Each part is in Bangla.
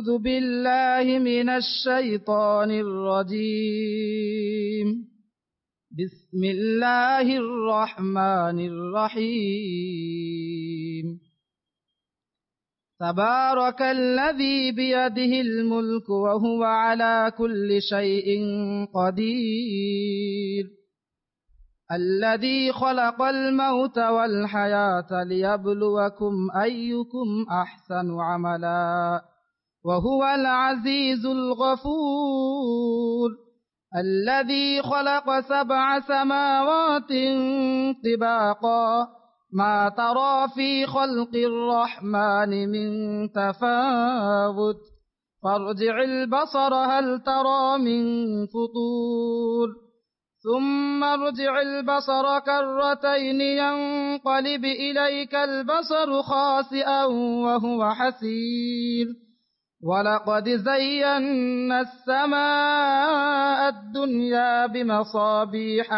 أعوذ بالله من الشيطان الرجيم. بسم الله الرحمن الرحيم. تبارك الذي بيده الملك وهو على كل شيء قدير. الذي خلق الموت والحياة ليبلوكم أيكم أحسن عملا وهو العزيز الغفور. الذي خلق 7 سماوات طباقا ما ترى في خلق الرحمن من تفاوت فارجع البصر هل ترى من فطور ثم ارجع البصر كرتين ينقلب إليك البصر خاسئا وهو حسير. ولقد زينا السماء الدنيا بمصابيح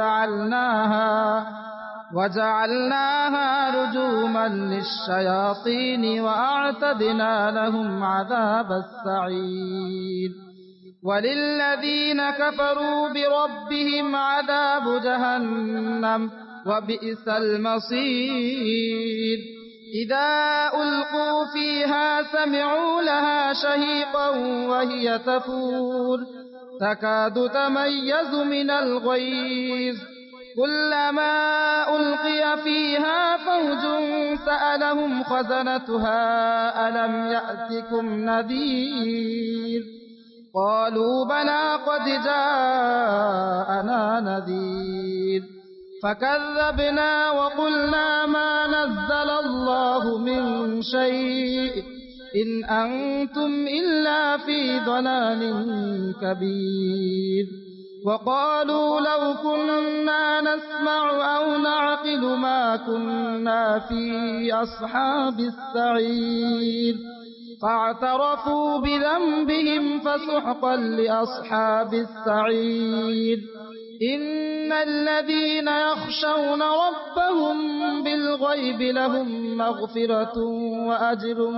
وجعلناها رجوما للشياطين وأعتدنا لهم عذاب السعير. وللذين كفروا بربهم عذاب جهنم وبئس المصير. إذا ألقوا فيها سمعوا لها شهيقا وهي تفور تكاد تميز من الغيظ. كلما ألقي فيها فوج سألهم خزنتها ألم يأتكم نذير قالوا بلى قد جاءنا نذير فكذبنا وقلنا ما نزل الله من شيء إن أنتم إلا في ضلال كبير. وقالوا لو كنا نسمع أو نعقل ما كنا في أصحاب السعير فاعترفوا بذنبهم فسحقا لأصحاب السعير. إن الذين يخشون ربهم بالغيب لهم مغفرة وأجر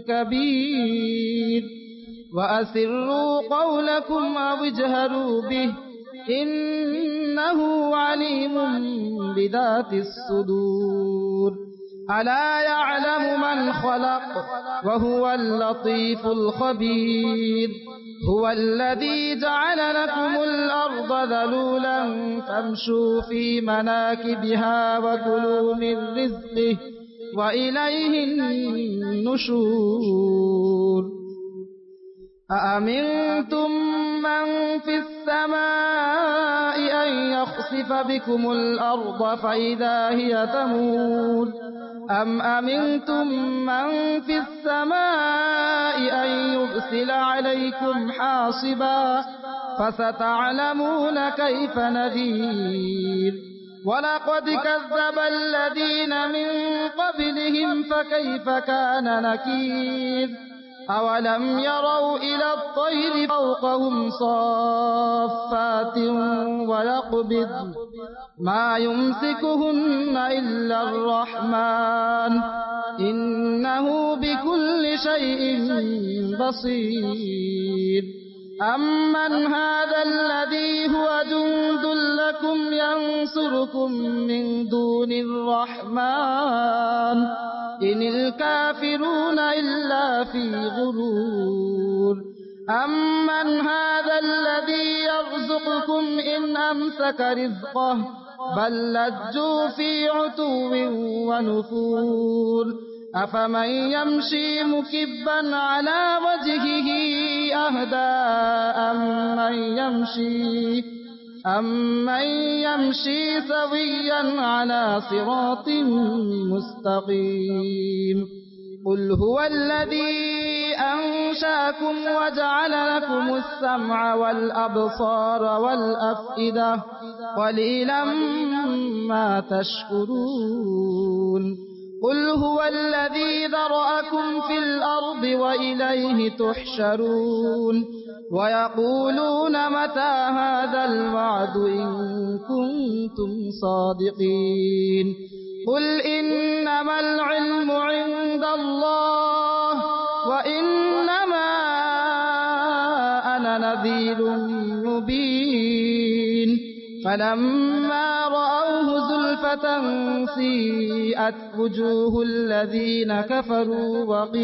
كبير. وأسروا قولكم أو اجهروا به إنه عليم بذات الصدور. ألا يعلم من خلق وهو اللطيف الخبير. هو الذي جعل لكم الأرض ذلولا فامشوا في مناكبها وكلوا من رزقه وإليه النشور. أأمنتم من في السماء أن يخسف بكم الأرض فإذا هي تمور أم أمنتم من في السماء أن يرسل عليكم حاصبا فستعلمون كيف نذير. ولقد كذب الذين من قبلهم فكيف كان نكير. أولم يروا إلى الطير فوقهم صافات ويقبض ما يمسكهن إلا الرحمن إنه بكل شيء بصير. أمن هذا الذي هو جند لكم ينصركم من دون الرحمن إن الكافرون إلا في غرور. أمن هذا الذي يرزقكم إن أمسك رزقه بل لجوا في عتو ونفور. أفمن يمشي مكبا على وجهه أهدى أمن يمشي سويا على صراط مستقيم. قل هو الذي أنشاكم وجعل لكم السمع والأبصار والأفئدة قليلا ما تشكرون. قل هو الذي ذرأكم في الأرض وإليه تحشرون. ويقولون متى هذا الوعد إن كنتم صادقين. قل إنما العلم عند الله وإنما نذير مبين فلما رأوه زلفة سيئت وجوه الذين كفروا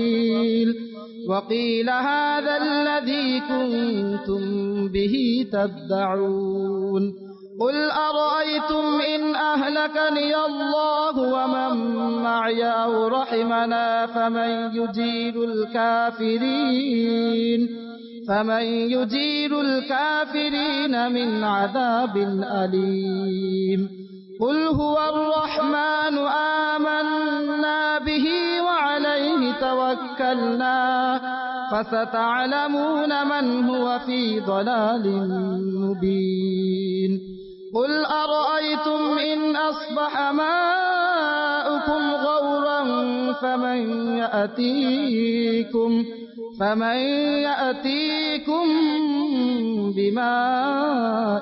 وقيل هذا الذي كنتم به تدعون قل أرأيتم إن أهلكني الله ومن معي أو رحمنا فمن يجير الكافرين من عذاب أليم قل هو الرحمن آمنا به وعليه توكلنا فستعلمون من هو في ضلال مبين قل أرأيتم إن أصبح ماؤكم غورا فمن يأتيكم بماء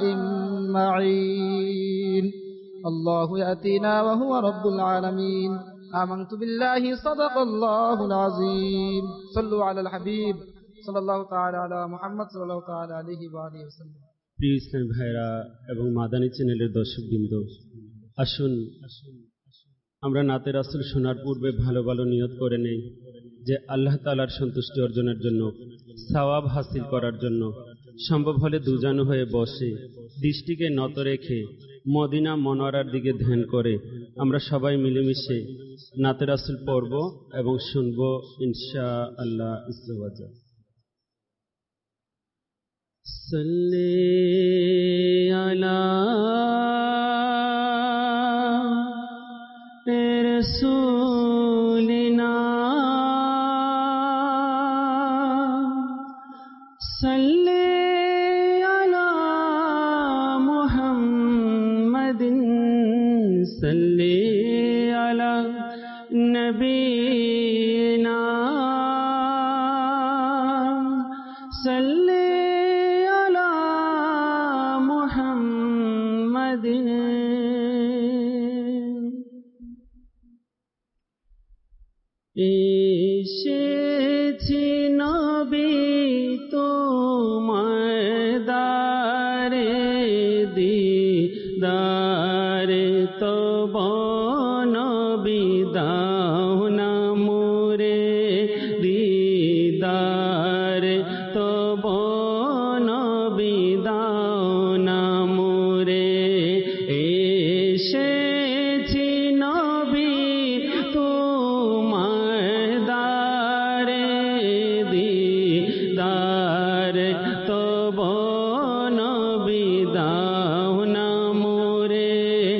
معين الله يأتينا وهو رب العالمين آمنت بالله صدق الله العظيم صلوا على الحبيب صلى الله تعالى على محمد صلى الله تعالى عليه وآله وسلم প্রিয় ইসলামী ভাইরা এবং মাদানী চ্যানেলের দর্শকবৃন্দ, আসুন আমরা নাতে রাসূল শোনার পূর্বে ভালো ভালো নিয়ত করে নেই যে আল্লাহ তাআলার সন্তুষ্টি অর্জনের জন্য, সওয়াব হাসিল করার জন্য সম্ভব হলে দুজানু হয়ে বসে দৃষ্টিকে নত রেখে মদিনা মনোয়ারার দিকে ধ্যান করে আমরা সবাই মিলেমিশে নাতে রাসূল পড়ব এবং শুনব ইনশাআল্লাহ। ইসলাওয়াজা সাল্লি আলা রাসূলিনা সাল্লি আলা মুহাম্মাদিন সাল্লি আলা নবিনা সাল্লি এসেছি নবী তোমার দারে দিদারে তব নবী দাও না মোরে দিদারে তব নবী দাও না মোরে এসেছি নবী তোমার দারে দিদারে তব নবী দাও না মোরে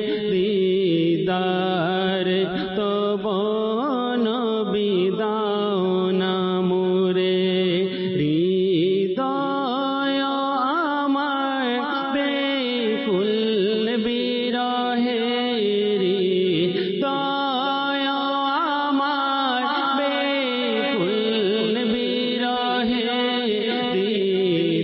দিদারে তব নবী দাও না মোরে হৃদয় আমার বেকুল বিরহে হৃদয় আমার বেকুল বিরহে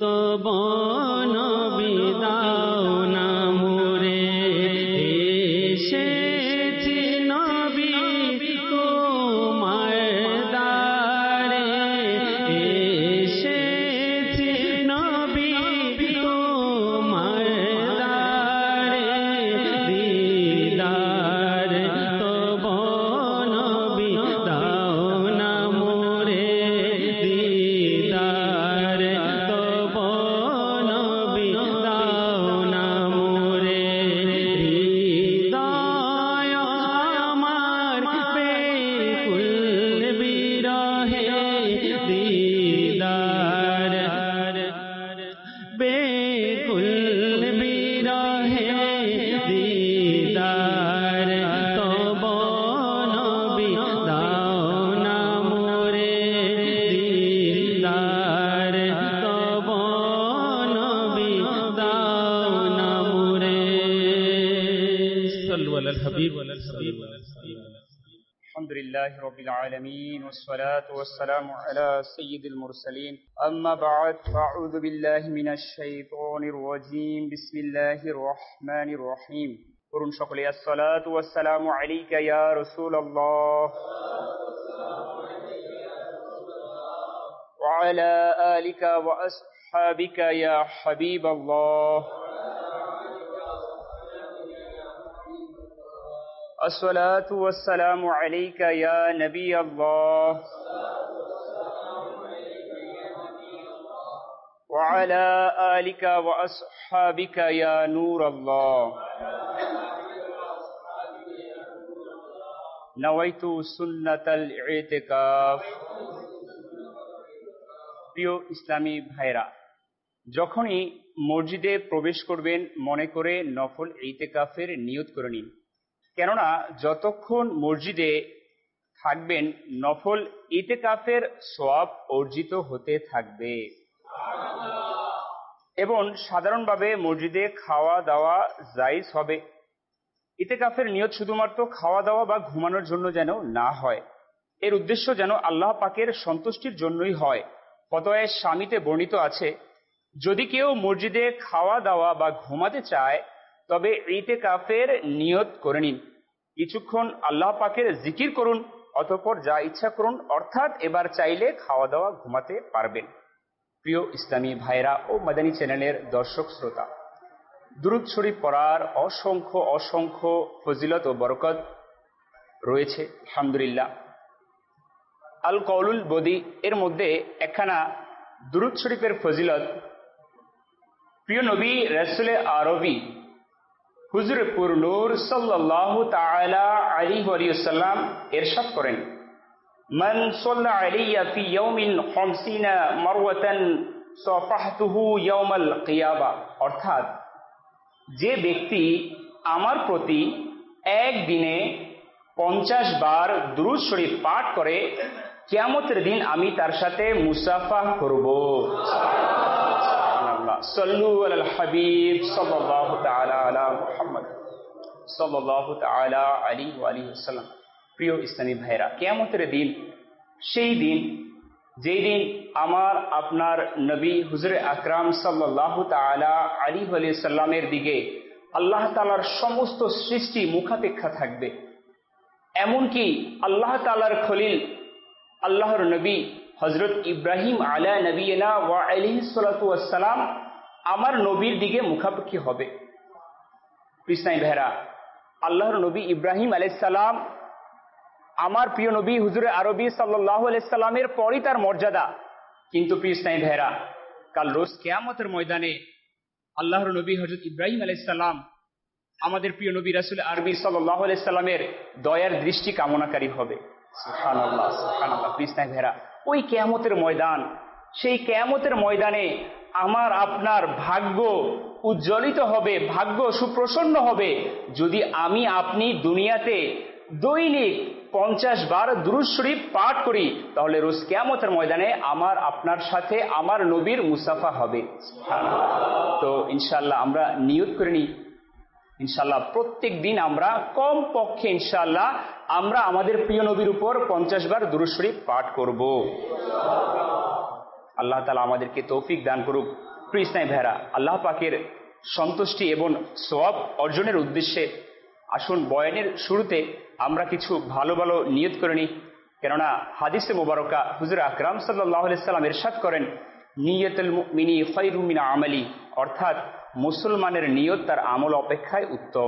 তব নবী দাও না মোরে এসেছি নবী তোমার দ্বারে এসেছি নবী তোমার দ্বারে দিদার তব নবী দাও না মোরে দিদার তব নবী দাও না মোরে হৃদয় আমার বেকুল বিরহে দিদার বেকুল বিরহে দিদার তব নবী দাও না মোরে দিদার তব নবী দাও না মোরে সাল্লু আলাল হাবিব الحمد لله رب العالمين والصلاة والسلام على سيد المرسلين أما بعد فأعوذ بالله من الشيطان الرجيم بسم الله الرحمن الرحيم قرن شكل الصلاة والسلام عليك يا رسول الله وعلى آلك وأصحابك يا حبيب الله الصلاة والسلام عليك يا نبي الله وعلى آلك وأصحابك يا نور الله نويت سنة الاعتكاف প্রিয় ইসলামী ভাইরা, যখনই মসজিদে প্রবেশ করবেন মনে করে নফল ইতিকাফের নিয়ত করে নিন। কেননা যতক্ষণ মসজিদে থাকবেন নফল ইতিকাফের সওয়াব অর্জিত হতে থাকবে। এবং সাধারণভাবে মসজিদে খাওয়া দাওয়া জায়েজ হবে। ইতিকাফের নিয়ত শুধুমাত্র খাওয়া দাওয়া বা ঘুমানোর জন্য যেন না হয়, এর উদ্দেশ্য যেন আল্লাহ পাকের সন্তুষ্টির জন্যই হয়। ফতোয়ায়ে শামিতে বর্ণিত আছে, যদি কেউ মসজিদে খাওয়া দাওয়া বা ঘুমাতে চায় তবে ইতিকাফের নিয়ত করে নিন। কিছুক্ষণ আল্লাহ পাকের জিকির করুন, অতঃপর যা ইচ্ছা করুন, অর্থাৎ এবার চাইলে খাওয়া দাওয়া ঘুমাতে পারবেন। প্রিয় ইসলামী ভাইরা ও মাদানী চ্যানেলের দর্শক শ্রোতা, দুরূদ শরীফ পড়ার অসংখ্য অসংখ্য ফজিলত ও বরকত রয়েছে আলহামদুলিল্লাহ। আল কওলুল বদি এর মধ্যে একখানা দুরূদ শরীফের ফজিলত প্রিয় নবী রাসূলে আরবি হুজুর পুর নূর সাল্লাল্লাহু তাআলা আলাইহি ওয়াসাল্লাম ইরশাদ করেন, মান সাল্লা আলাইয়া ফি ইয়াউমিন 50 মারওয়াতান সাফাহতুহু ইয়াউমাল কিয়ামা, অর্থাৎ যে ব্যক্তি আমার প্রতি একদিনে 50 বার দুরূদ শরীফ পাঠ করে কিয়ামতের দিন আমি তার সাথে মুসাফাহ করব। সাল্লু আলাল হাবিব সাল্লাল্লাহু তাআলা আলা মুহাম্মদ সাল্লাল্লাহু তাআলা আলাইহি ওয়া আলিহি ওয়াসাল্লাম। প্রিয় ইসলামী ভাইরা, কিয়ামতের দিন সেই দিন যেই দিন আমার আপনার নবী হুজুর আকরাম সাল্লাল্লাহু তাআলা আলাইহি ওয়া সাল্লামের দিকে আল্লাহ তাআলার সমস্ত সৃষ্টি মুখাপেক্ষা থাকবে। এমনকি আল্লাহ তাআলার খলিল আল্লাহর নবী হযরত ইব্রাহিম আলা নবিয়িনা ওয়া আলাইহিস সালাতু ওয়াস সালাম আমার নবীর দিকে মুখাপেক্ষী হবে। ইসলামী ভাইরা, আল্লাহর নবী ইব্রাহিম আলাইহিস সালাম আমার প্রিয় নবী হুজুরে আরবি সাল্লাল্লাহু আলাইহি সাল্লামের পরই তার মর্যাদা। কিন্তু প্রিয় ইসলামী ভাইরা, কাল রোজ কিয়ামতের ময়দানে আল্লাহর নবী হযরত ইব্রাহিম আলাইহিস সালাম আমাদের প্রিয় নবী রাসূল আরবি সাল্লাল্লাহু আলাইহি সাল্লামের দয়ার দৃষ্টি কামনাকারী হবে। সুবহানাল্লাহ সুবহানাল্লাহ। প্রিয় ইসলামী ভাইরা, ওই কিয়ামতের ময়দান, সেই কিয়ামতের ময়দানে আমার আপনার ভাগ্য উজ্জ্বলিত হবে, ভাগ্য সুপ্রসন্ন হবে যদি আমি আপনি দুনিয়াতে দৈনিক 50 বার দুরূদ শরীফ পাঠ করি, তাহলে রোজ কিয়ামতের ময়দানে আমার আপনার সাথে আমার নবীর মুসাফা হবে। তো ইনশাআল্লাহ আমরা নিয়ত করে নিই, ইনশাআল্লাহ প্রত্যেক দিন আমরা কম পক্ষে ইনশাআল্লাহ আমরা আমাদের প্রিয় নবীর উপর 50 বার দুরূদ শরীফ পাঠ করব। আল্লাহ তাআলা আমাদেরকে তৌফিক দান করুক। প্রিয় ইসলামী ভাইরা, আল্লাহ পাকের সন্তুষ্টি এবং সওয়াব অর্জনের উদ্দেশ্যে আসুন বয়ানের শুরুতে আমরা কিছু ভালো ভালো নিয়ত করে নিই। কেননা হাদিসে মোবারকা হুজুর আকরাম সাল্লাল্লাহু আলাইহি সাল্লাম ইরশাদ করেন, নিয়তুল মুমিনি খায়রুম মিন আমালি, অর্থাৎ মুসলমানের নিয়ত তার আমল অপেক্ষায় উত্তম।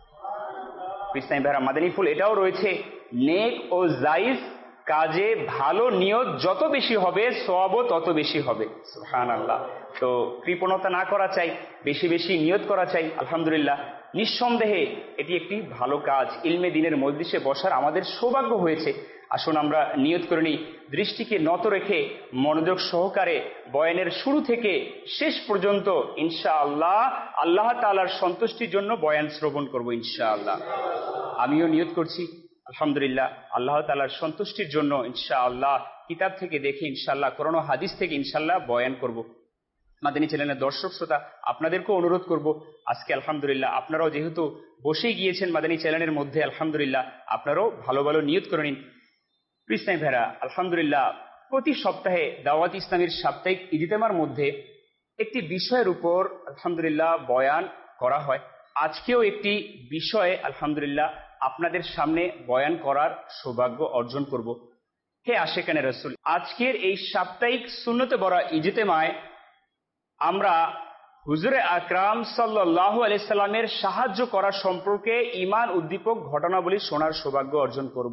ইসলামী ভাইরা, মাদানী ফুল এটাও রয়েছে, নেক ও জায়েজ কাজে ভালো নিয়ত যত বেশি হবে সওয়াবও তত বেশি হবে। সুবহানাল্লাহ। তো কৃপণতা না করা চাই, বেশি বেশি নিয়ত করা চাই। আলহামদুলিল্লাহ, নিঃসন্দেহে এটি একটি ভালো কাজ। ইলমে দিনের মজলিসে বসার আমাদের সৌভাগ্য হয়েছে। আসুন আমরা নিয়ত করে নিই, দৃষ্টিকে নত রেখে মনোযোগ সহকারে বয়ানের শুরু থেকে শেষ পর্যন্ত ইনশাআল্লাহ আল্লাহ তাআলার সন্তুষ্টির জন্য বয়ান শ্রবণ করব ইনশাআল্লাহ। আমিও নিয়ত করছি আলহামদুলিল্লাহ আল্লাহ তাআলার সন্তুষ্টির জন্য ইনশাআল্লাহ কিতাব থেকে দেখে ইনশাআল্লাহ কোরআন ও হাদিস থেকে ইনশাআল্লাহ বয়ান করব। মাদানী চ্যানেলের দর্শক শ্রোতা, আপনাদেরকেও অনুরোধ করব, আজকে আলহামদুলিল্লাহ আপনারাও যেহেতু বসেই গিয়েছেন মাদানী চ্যানেলের মধ্যে, আলহামদুলিল্লাহ আপনারাও ভালো ভালো নিয়ত করে নিন। ইসলামী ভাইরা, আলহামদুলিল্লাহ প্রতি সপ্তাহে দাওয়াত ইসলামীর সাপ্তাহিক ইজতেমার মধ্যে একটি বিষয়ের উপর আলহামদুলিল্লাহ বয়ান করা হয়। আজকেও একটি বিষয়ে আলহামদুলিল্লাহ আপনাদের সামনে বয়ান করার সৌভাগ্য অর্জন করব। হে আশিকানে রাসূল, আজকের এই সাপ্তাহিক সুন্নতে বরা ইজতেমায় আমরা হুজুরে আকরাম সাল্লাল্লাহু আলাইহি সাল্লামের সাহায্য করা সম্পর্কে ঈমান উদ্দীপক ঘটনাবলী শোনার সৌভাগ্য অর্জন করব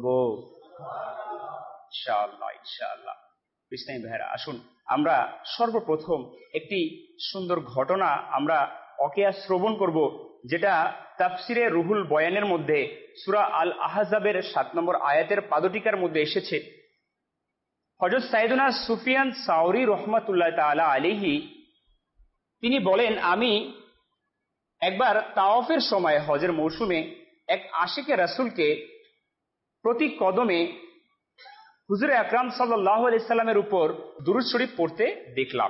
ইনশাআল্লাহ। ইনশাআল্লাহ ইসলামী ভাইরা, আসুন আমরা সর্বপ্রথম একটি সুন্দর ঘটনা আমরা ওয়াকিয়া শ্রবণ করব, যেটা তাফসিরে রুহুল বয়ানের মধ্যে সূরা আল আহজাবের 7 নম্বর আয়াতের পাদটিকার মধ্যে এসেছে। হযরত সাইয়েদনা সুফিয়ান সাওরী রাহমাতুল্লাহ তাআলা আলাইহি তিনি বলেন, আমি একবার তাওয়াফের সময় হজের মৌসুমে এক আশিকে রাসূলকে প্রতি কদমে হুজুরে আকরাম সাল্লাল্লাহু আলাইহি সাল্লামের উপর দুরূদ শরীফ পড়তে দেখলাম।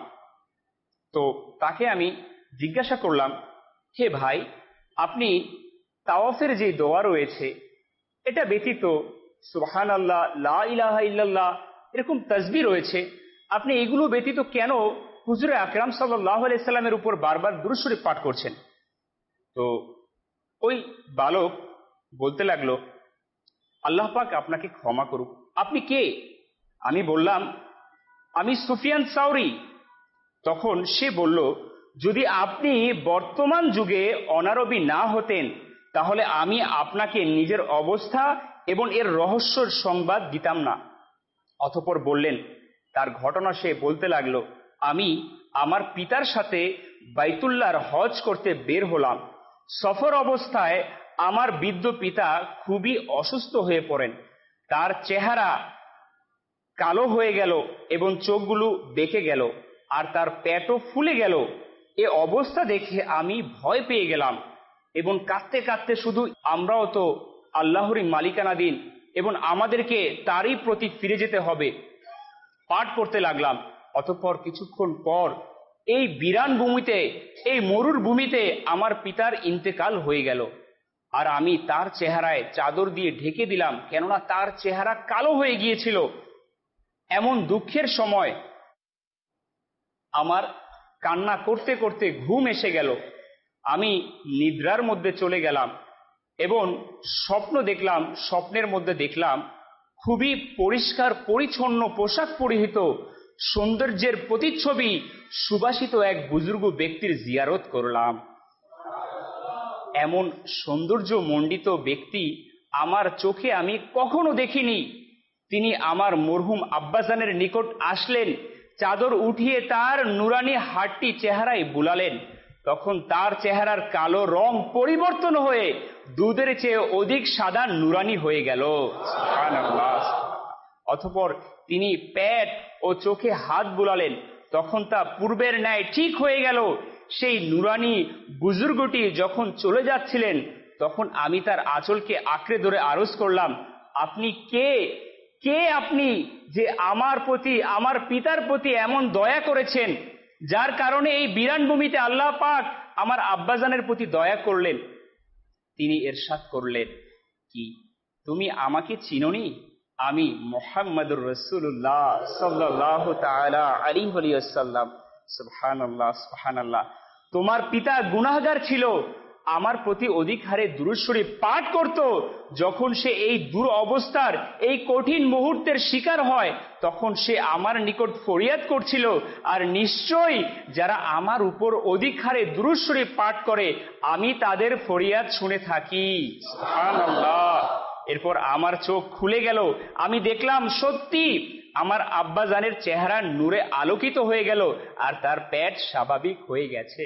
তো তাকে আমি জিজ্ঞাসা করলাম, হে ভাই, আপনি তাওয়াফের যে দোয়া রয়েছে এটা ব্যতীত সুবহানাল্লাহ, লা ইলাহা ইল্লাল্লাহ এরকম তাসবিহ রয়েছে, আপনি এগুলো ব্যতীত কেন হুজুরে আকরাম সাল্লাল্লাহু আলাইহি সাল্লামের উপর বারবার দুরূদ শরীফ পাঠ করছেন? তো ওই বালক বলতে লাগলো, আল্লাহ পাক আপনাকে ক্ষমা করুক, আপনি কে? আমি বললাম, আমি সুফিয়ান সাওরী। তখন সে বলল, যদি আপনি বর্তমান যুগে অনারবি না হতেন তাহলে আমি আপনাকে নিজের অবস্থা এবং এর রহস্যের সংবাদ দিতাম না। অতঃপর বললেন, তার ঘটনা সে বলতে লাগলো, আমি আমার পিতার সাথে বাইতুল্লাহর হজ করতে বের হলাম। সফর অবস্থায় আমার বৃদ্ধ পিতা খুবই অসুস্থ হয়ে পড়েন। তার চেহারা কালো হয়ে গেল এবং চোখগুলো বেঁকে গেল আর তার পেটও ফুলে গেল। এ অবস্থা দেখে আমি ভয় পেয়ে গেলাম এবং কাঁদতে কাঁদতে শুধু আমরাও তো আল্লাহরই মালিকানাধীন এবং আমাদেরকে তারই প্রতি ফিরে যেতে হবে পাঠ করতে লাগলাম। অতঃপর কিছুক্ষণ পর এই বিরান ভূমিতে, এই মরুর ভূমিতে আমার পিতার ইন্তেকাল হয়ে গেল আর আমি তার চেহারায় চাদর দিয়ে ঢেকে দিলাম, কেননা তার চেহারা কালো হয়ে গিয়েছিল। এমন দুঃখের সময় আমার কান্না করতে করতে ঘুম এসে গেল। আমি নিদ্রার মধ্যে চলে গেলাম এবং স্বপ্নের মধ্যে দেখলাম খুবই পরিষ্কার পরিচ্ছন্ন পোশাক পরিহিত, সৌন্দর্যের প্রতিচ্ছবি সুবাসিত এক বুজুর্গ ব্যক্তির জিয়ারত করলাম। এমন সৌন্দর্য মণ্ডিত ব্যক্তি আমার চোখে আমি কখনো দেখিনি। তিনি আমার মরহুম আব্বাজানের নিকট আসলেন, চাদর উঠিয়ে তার নুরানি হাতটি চেহারায় বুলালেন। তখন তার চেহারার কালো রং পরিবর্তন হয়ে দুধের চেয়ে অধিক সাদা নুরানি হয়ে গেল। সুবহানাল্লাহ। অতঃপর তিনি পেট ও চোখে হাত বুলালেন, তখন তা পূর্বের ন্যায় ঠিক হয়ে গেল। সেই নুরানি বুজুর্গটি যখন চলে যাচ্ছিলেন তখন আমি তার আঁচলকে আঁকড়ে ধরে আরজ করলাম, আপনি কে? কে আপনি যে আমার প্রতি, আমার পিতার প্রতি এমন দয়া করেছেন, যার কারণে এই বিরান ভূমিতে আল্লাহ পাক আমার আব্বাজানের প্রতি দয়া করলেন? তিনি ইরশাদ করলেন, কি তুমি আমাকে চিনোনি? আমি মুহাম্মদুর রাসূলুল্লাহ সাল্লাল্লাহু তাআলা আলাইহি ওয়াসাল্লাম। সুবহানাল্লাহ, সুবহানাল্লাহ। তোমার পিতা গুনাহগার ছিল, আমার প্রতি অধিক হারে দুরূদ শরীফ পাঠ করত। যখন সে এই দুরবস্থার, এই কঠিন মুহূর্তের শিকার হয়, তখন সে আমার নিকট ফরিয়াদ করছিল। আর নিশ্চয়ই যারা আমার উপর অধিক হারে দুরূদ শরীফ পাঠ করে, আমি তাদের ফরিয়াদ শুনে থাকি। সুবহানাল্লাহ। এরপর আমার চোখ খুলে গেল, আমি দেখলাম সত্যি আমার আব্বাজানের চেহারা নূরে আলোকিত হয়ে গেল, আর তার পেট স্বাভাবিক হয়ে গেছে।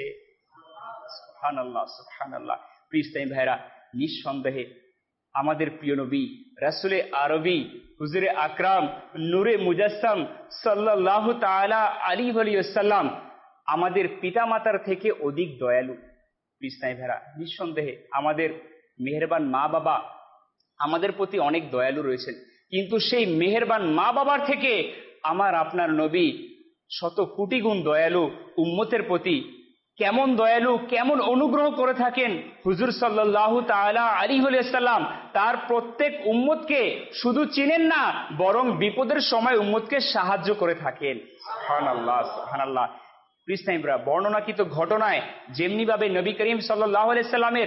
সুবহানাল্লাহ, সুবহানাল্লাহ। প্রিয় ইসলামী ভাইরা, নিঃসন্দেহে আমাদের প্রিয় নবী রাসূলে আরবি হুজুরে আকরাম নূরে মুজাসসাম সাল্লাল্লাহু তাআলা আলাইহি ওয়াসাল্লাম আমাদের পিতামাতার থেকে অধিক দয়ালু। প্রিয় ইসলামী ভাইরা, নিঃসন্দেহে আমাদের মেহেরবান মা বাবা আমাদের প্রতি অনেক দয়ালু রয়েছেন, কিন্তু সেই মেহেরবান মা বাবার থেকে আমার আপনার নবী শত কোটি গুণ দয়ালু উম্মতের প্রতি। কেমন দয়ালু, কেমন অনুগ্রহ করে থাকেন হুজুর সাল্লাল্লাহু তাআলা আলাইহি ওয়াসাল্লাম। তার প্রত্যেক উম্মতকে শুধু চিনেন না, বরং বিপদের সময় উম্মতকে সাহায্য করে থাকেন। সুবহানাল্লাহ, সুবহানাল্লাহ। ইসলামীরা বর্ণনাকৃত ঘটনায় যেমনি ভাবে নবী করিম সাল্লাল্লাহু আলাইহি সাল্লামের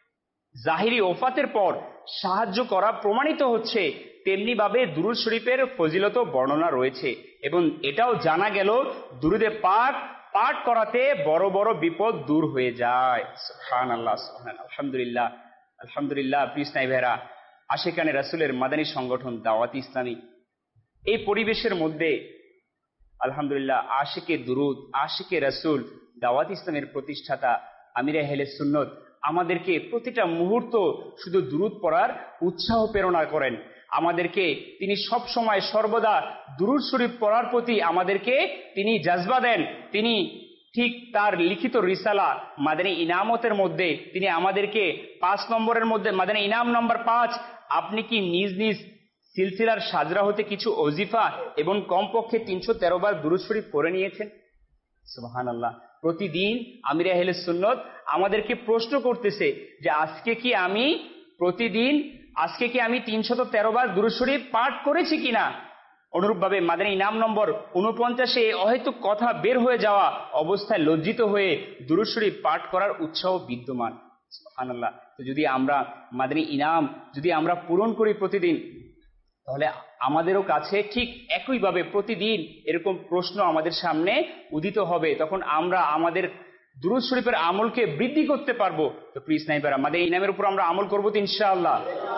জাহিরি ওফাতের পর সাহায্য করা প্রমাণিত হচ্ছে, তেমনি ভাবে দুরূদ শরীফের ফজিলত বর্ণনা রয়েছে। এবং এটাও জানা গেল দুরূদে পাক পাঠ করাতে বড় বড় বিপদ দূর হয়ে যায়। সুবহানাল্লাহ, সুবহানাল্লাহ। আলহামদুলিল্লাহ, আলহামদুলিল্লাহ। প্রিয় ইসলামী ভাইরা, আশিকানে রাসূলের মাদানী সংগঠন দাওয়াত ইসলামী, এই পরিবেশের মধ্যে আলহামদুলিল্লাহ আশিকে দুরুদ, আশিকে রাসূল দাওয়াত ইসলামের প্রতিষ্ঠাতা আমির আহলে সুন্নত আমাদেরকে প্রতিটা মুহূর্ত শুধু দুরুদ পড়ার উৎসাহ প্রেরণা করেন। আমাদেরকে তিনি সব সময় সর্বদা দুরুদ শরীফ পড়ার প্রতি আমাদেরকে তিনি জাজবা দেন। তিনি ঠিক তার লিখিত রিসালা মাদানী ইনামতের মধ্যে তিনি আমাদেরকে 5 নম্বরের মধ্যে মাদানী ইনাম নম্বর 5, আপনি কি নিজ নিজ সিলসিলার সাজরা হতে কিছু ওজিফা এবং কমপক্ষে 313 বার দুরূদ শরীফ পড়ে নিয়েছেন? সুবহানাল্লাহ। প্রতিদিন আমির আহলে সুন্নত আমাদেরকে প্রশ্ন করতেছে যে আজকে কি আমি 313 বার দুরূদ শরীফ পাঠ করেছি কিনা। অনুরূপভাবে মাদানী ইনাম নম্বর 49-এ অহেতুক কথা বের হয়ে যাওয়া অবস্থায় লজ্জিত হয়ে দুরূদ শরীফ পাঠ করার উৎসাহ বিদ্যমান। সুবহানাল্লাহ। তো যদি আমরা মাদানী ইনাম যদি আমরা পূরণ করি প্রতিদিন, তাহলে আমাদেরও কাছে ঠিক একইভাবে প্রতিদিন এরকম প্রশ্ন আমাদের সামনে উদিত হবে, তখন আমরা আমাদের দুরূদ শরীফের আমলকে বৃদ্ধি করতে পারবো। তো প্রিয় ইসলামী ভাইরা, আমাদের ইনামের উপর আমরা আমল করবো তো ইনশাআল্লাহ।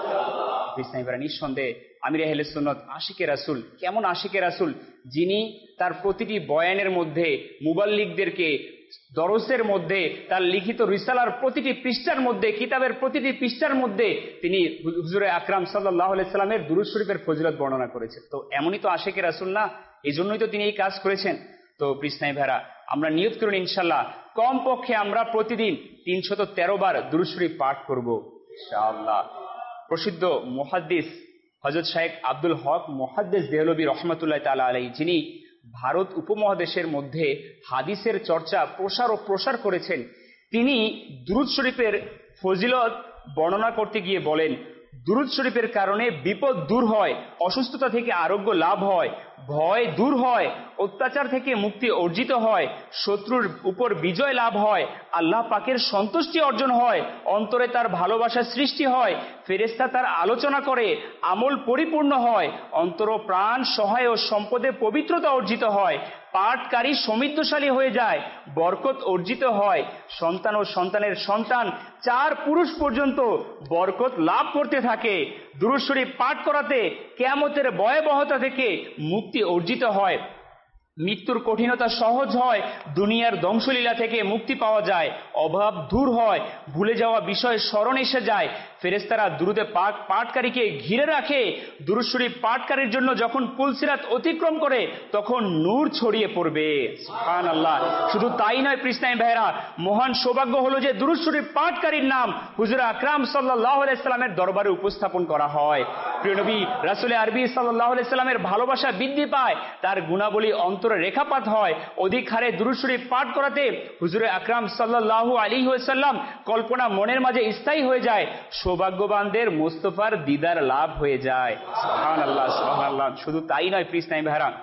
প্রিয় ইসলামী ভাইরা, নিঃসন্দেহে আমির আহলে সুন্নাত আশিকে রাসূল। কেমন আশিকে রাসূল? যিনি তার প্রতিটি বয়ানের মধ্যে মুবাল্লিগদেরকে দরসের মধ্যে, তার লিখিত রিসালার প্রতিটি পৃষ্ঠার মধ্যে, কিতাবের প্রতিটি পৃষ্ঠার মধ্যে তিনি হুজুরে আকরাম সাল্লাল্লাহু আলাইহি সাল্লামের দুরূদ শরীফের ফজিলত বর্ণনা করেছেন। তো এমনই তো আশিকে রাসূল না, এই জন্যই তো তিনি এই কাজ করেছেন। তো প্রিয় ইসলামী ভাইরা, আমরা নিয়ত করুন ইনশাআল্লাহ কমপক্ষে আমরা প্রতিদিন 313 বার দুরূদ শরীফ পাঠ করব ইনশাআল্লাহ। প্রসিদ্ধ মুহাদ্দিস হযরত শাইখ আব্দুল হক মুহাদ্দিস দেহলভী রাহমাতুল্লাহি তাআলা আলাইহি, যিনি ভারত উপমহাদেশের মধ্যে হাদিসের চর্চা প্রসার করেছেন, তিনি দুরূদ শরীফের ফজিলত বর্ণনা করতে গিয়ে বলেন, দুরূদ শরীফের কারণে বিপদ দূর হয়, অসুস্থতা থেকে আরোগ্য লাভ হয়, ভয় দূর হয়, অত্যাচার থেকে মুক্তি অর্জিত হয়, শত্রুর উপর বিজয় লাভ হয়, আল্লাহ পাকের সন্তুষ্টি অর্জন হয়, অন্তরে তার ভালোবাসার সৃষ্টি হয়, ফেরেশতা তার আলোচনা করে, আমল পরিপূর্ণ হয়, অন্তর ও প্রাণ সহায় ও সম্পদে পবিত্রতা অর্জিত হয়, পাঠকারী সমৃদ্ধশালী হয়ে যায়, বরকত অর্জিত হয়, সন্তান ও সন্তানের সন্তান 4 পুরুষ পর্যন্ত বরকত লাভ করতে থাকে। দুরূদ শরীফ পাঠ করাতে কিয়ামতের ভয়াবহতা থেকে মুক্তি অর্জিত হয়, মৃত্যুর কঠিনতা সহজ হয়, দুনিয়ার ধ্বংসলীলা থেকে মুক্তি পাওয়া যায়, অভাব দূর হয়, ভুলে যাওয়া বিষয় স্মরণ এসে যায়, ফেরেশতারা দুরূদে পাক পাঠকারীকে ঘিরে রাখে। দুরূদ শরীফ পাঠকারীর জন্য যখন পুলসিরাত অতিক্রম করে তখন নূর ছড়িয়ে পড়বে। সুবহানাল্লাহ। শুধু তাই নয় প্রিয় ইসলামী ভাইরা, মহান সৌভাগ্য হলো যে দুরূদ শরীফ পাঠকারীর নাম হুজুর আকরাম সাল্লাল্লাহু আলাইহি সাল্লামের দরবারে উপস্থাপন করা হয়। প্রিয় নবী রাসূল আরবি সাল্লাল্লাহু আলাইহি সাল্লামের ভালোবাসা বৃদ্ধি পায়, তার গুণাবলী অন্তরে রেখাপাত হয়। অধিক হারে দুরূদ শরীফ পাঠ করাতে হুজুরে আকরাম সাল্লাল্লাহু আলাইহি ওয়াসাল্লাম কল্পনা মনের মাঝে স্থায়ী হয়ে যায়, সৌভাগ্যবানদের মুস্তাফার দিদার লাভ হয়ে যায়। সুবহানাল্লাহ, সুবহানাল্লাহ। শুধু তাই নয় প্রিয় ইসলামী ভাইরা,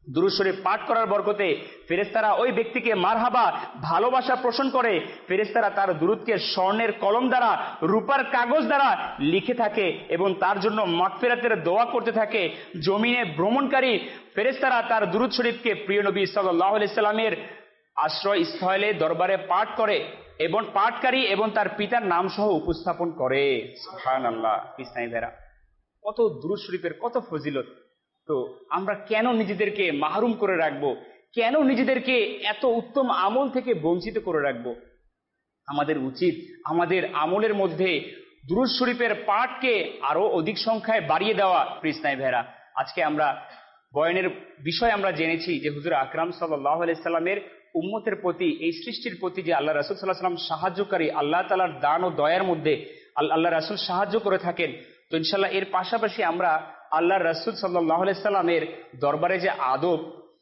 দুরূদ শরীফ পাঠ করার বরকতে ফেরেশতারা ওই ব্যক্তিকে মারহাবা ভালোবাসা পোষণ করে। ফেরেশতারা তার দুরূদকে স্বর্ণের কলম দ্বারা, রূপার কাগজ দ্বারা লিখে থাকে এবং তার জন্য মাগফিরাতের দোয়া করতে থাকে। জমিনে ভ্রমণকারী ফেরেশতারা তার দুরূদ শরীফকে প্রিয় নবী সাল্লাল্লাহু আলাইহি সাল্লামের আশ্রয়স্থলে দরবারে পাঠ করে এবং পাঠকারী এবং তার পিতার নাম সহ উপস্থাপন করে। সুবহানাল্লাহ। ইসলামী ভাইরা, কত দুরূদ শরীফের কত ফজিলত। তো আমরা কেন নিজেদেরকে মাহরুম করে রাখবো? কেন নিজেদেরকে এত উত্তম আমল থেকে বঞ্চিত করে রাখবো? আমাদের উচিত আমাদের আমলের মধ্যে দুরূদ শরীফের পাঠকে আরো অধিক সংখ্যায় বাড়িয়ে দেওয়া। ইসলামী ভাইরা, আজকে আমরা বয়ানের বিষয় আমরা জেনেছি যে হুজুর আকরাম সাল্লাল্লাহু আলাইহি সাল্লামের উম্মতের প্রতি, এই সৃষ্টির প্রতি যে আল্লাহ রাসূল সাল্লাল্লাহু আলাইহি সাল্লাম সাহায্যকারী, আল্লাহ তাআলার দান ও দয়ার মধ্যে আল্লাহ রাসূল সাহায্য করে থাকেন। তো ইনশাআল্লাহ এর পাশাপাশি আমরা আল্লাহ রাসূল সাল্লাল্লাহু আলাইহি সাল্লামের দরবারে যে আদব,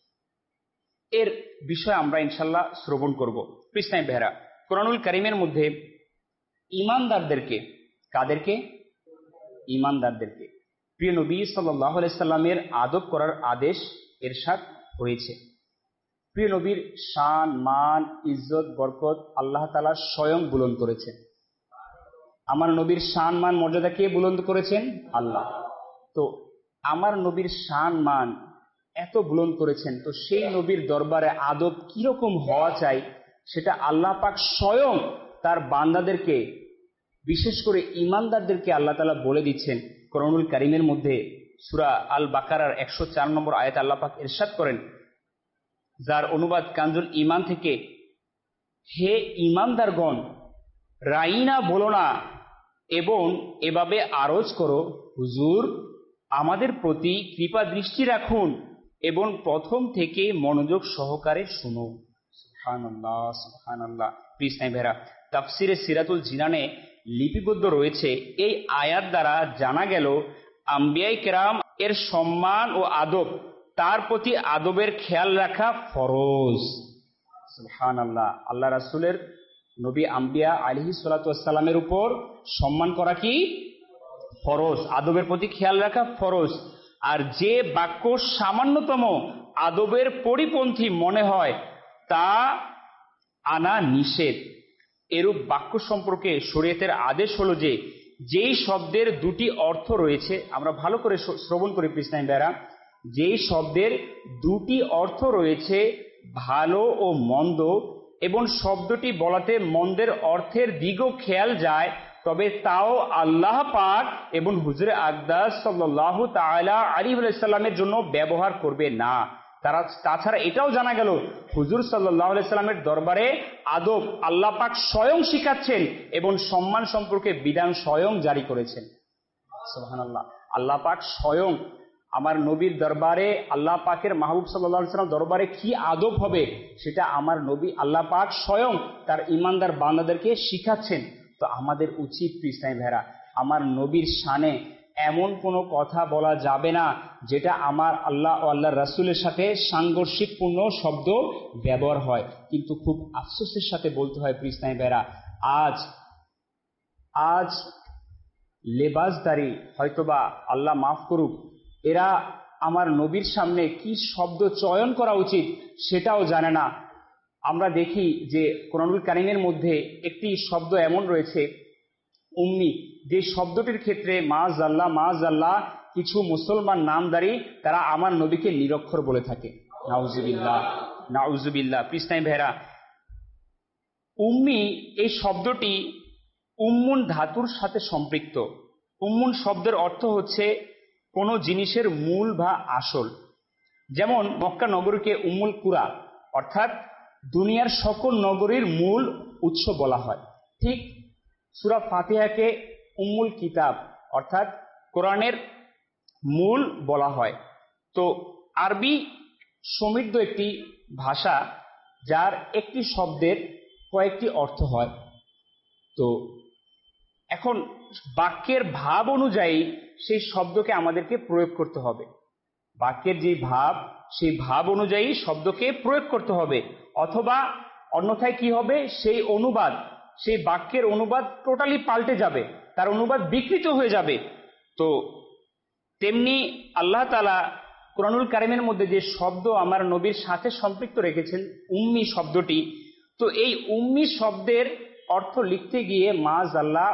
এর বিষয়ে আমরা ইনশাআল্লাহ শ্রবণ করব। ইসলামী ভাইরা, কোরআনুল কারীমের মধ্যে ঈমানদারদেরকে, কাদেরকে? ঈমানদারদেরকে প্রিয় নবী সাল্লাল্লাহু আলাইহি সাল্লামের আদব করার আদেশ ইরশাদ হয়েছে। প্রিয় নবীর শান, মান, ইজ্জত, বরকত আল্লাহ তাআলা স্বয়ং বুলন্দ করেছেন। আমার নবীর শান, মান, মর্যাদা কে বুলন্দ করেছেন? আল্লাহ। তো আমার নবীর শান, মান এত বুলন্দ করেছেন, তো সেই নবীর দরবারে আদব কিরকম হওয়া চাই সেটা আল্লাহ পাক স্বয়ং তার বান্দাদেরকে, বিশেষ করে ঈমানদারদেরকে আল্লাহ তাআলা বলে দিচ্ছেন কোরআনুল কারীমের মধ্যে। সূরা আল বাকারার 104 নম্বর আয়াতে আল্লাহ পাক ইরশাদ করেন, যার অনুবাদ কানজুল ঈমান থেকে, হে ঈমানদারগণ, রাইনা বলো না এবং এভাবে আরজ করো, হুজুর আমাদের প্রতি কৃপা দৃষ্টি রাখুন এবং প্রথম থেকে মনোযোগ সহকারে শুনো। সুবহানাল্লাহ, সুবহানাল্লাহ। ইসলামী ভাইরা, তাফসিরে সিরাতুল জিনানে লিপিবদ্ধ রয়েছে, এই আয়াত দ্বারা জানা গেল আম্বিয়ায়ে কেরাম এর সম্মান ও আদব, তার প্রতি আদবের খেয়াল রাখা ফরজ। সুবহানাল্লাহ। আল্লাহ রাসূলের, নবী আম্বিয়া আলাইহিস সালাতু ওয়াস সালামের উপর সম্মান করা কি ফরজ, আদবের প্রতি খেয়াল রাখা ফরজ। আর যে বাক্য সামান্যতম আদবের পরিপন্থী মনে হয় তা আনা নিষেধ। এরূপ বাক্য সম্পর্কে শরীয়তের আদেশ হলো যে, যেই শব্দের দুটি অর্থ রয়েছে, আমরা ভালো করে শ্রবণ করি ইসলামী ভাইরা, যেই শব্দের দুটি অর্থ রয়েছে, ভালো ও মন্দ, এবং শব্দটি বলাতে মন্দের অর্থের দিকও খেয়াল যায়, তবে তাও আল্লাহ পাক এবং হুজুরে আকদাস সাল্লাল্লাহু তাআলা আলাইহি ওয়াসাল্লামের জন্য ব্যবহার করবে না। তাছাড়া এটাও জানা গেল হুজুর সাল্লাল্লাহু আলাইহি সাল্লামের দরবারে আদব আল্লাহ পাক স্বয়ং শিখাচ্ছেন এবং সম্মান সম্পর্কে বিধান স্বয়ং জারি করেছেন। সুবহানাল্লাহ। আল্লাহ পাক স্বয়ং আমার নবীর দরবারে, আল্লাহ পাকের মাহবুব সাল্লাল্লাহু আলাইহি সাল্লাম দরবারে কি আদব হবে সেটা আমার নবী আল্লাহ পাক স্বয়ং তার ঈমানদার বান্দাদেরকে শিখাচ্ছেন। তো আমাদের উচিত ইসলামী ভাইরা, আমার নবীর শানে এমন কোনো কথা বলা যাবে না যেটা আমার আল্লাহ ও আল্লাহর রাসূলের সাথে সাংঘর্ষিকপূর্ণ শব্দ ব্যবহার হয়। কিন্তু খুব আফসোসের সাথে বলতে হয় ইসলামী ভাইরা, আজ লেবাসদারি, হয়তোবা আল্লাহ মাফ করুক, এরা আমার নবীর সামনে কি শব্দ চয়ন করা উচিত সেটাও জানে না। আমরা দেখি যে কোরআনুল কারীমের মধ্যে একটি শব্দ এমন রয়েছে উম্মি, যে শব্দটির ক্ষেত্রে মাআযাল্লাহ কিছু মুসলমান নামধারী তারা আমার নবীকে নিরক্ষর বলে থাকে। নাউজুবিল্লাহ, নাউজুবিল্লাহ। ইসলামী ভাইরা, উম্মি এই শব্দটি উম্মুন ধাতুর সাথে সম্পৃক্ত। উম্মুন শব্দের অর্থ হচ্ছে কোনো জিনিসের মূল বা আসল। যেমন মক্কা নগরীকে উম্মুল কুরা, অর্থাৎ দুনিয়ার সকল নগরীর মূল উৎস বলা হয়। ঠিক সূরা ফাতিহাকে উম্মুল কিতাব, অর্থাৎ কোরআনের মূল বলা হয়। তো আরবি সমৃদ্ধ একটি ভাষা, যার একটি শব্দের কয়েকটি অর্থ হয়। তো এখন বাক্যের ভাব অনুযায়ী সেই শব্দকে আমাদেরকে প্রয়োগ করতে হবে। বাক্যের যে ভাব, সেই ভাব অনুযায়ী শব্দকে প্রয়োগ করতে হবে, অথবা অন্যথায় কি হবে, সেই অনুবাদ, সেই বাক্যের অনুবাদ টোটালি পাল্টে যাবে, তার অনুবাদ বিকৃত হয়ে যাবে। তো তেমনি আল্লাহ তাআলা কোরআনুল কারিমের মধ্যে যে শব্দ আমার নবীর সাথে সম্পৃক্ত রেখেছেন, উম্মি শব্দটি, তো এই উম্মি শব্দের অর্থ লিখতে গিয়ে মাআযাল্লাহ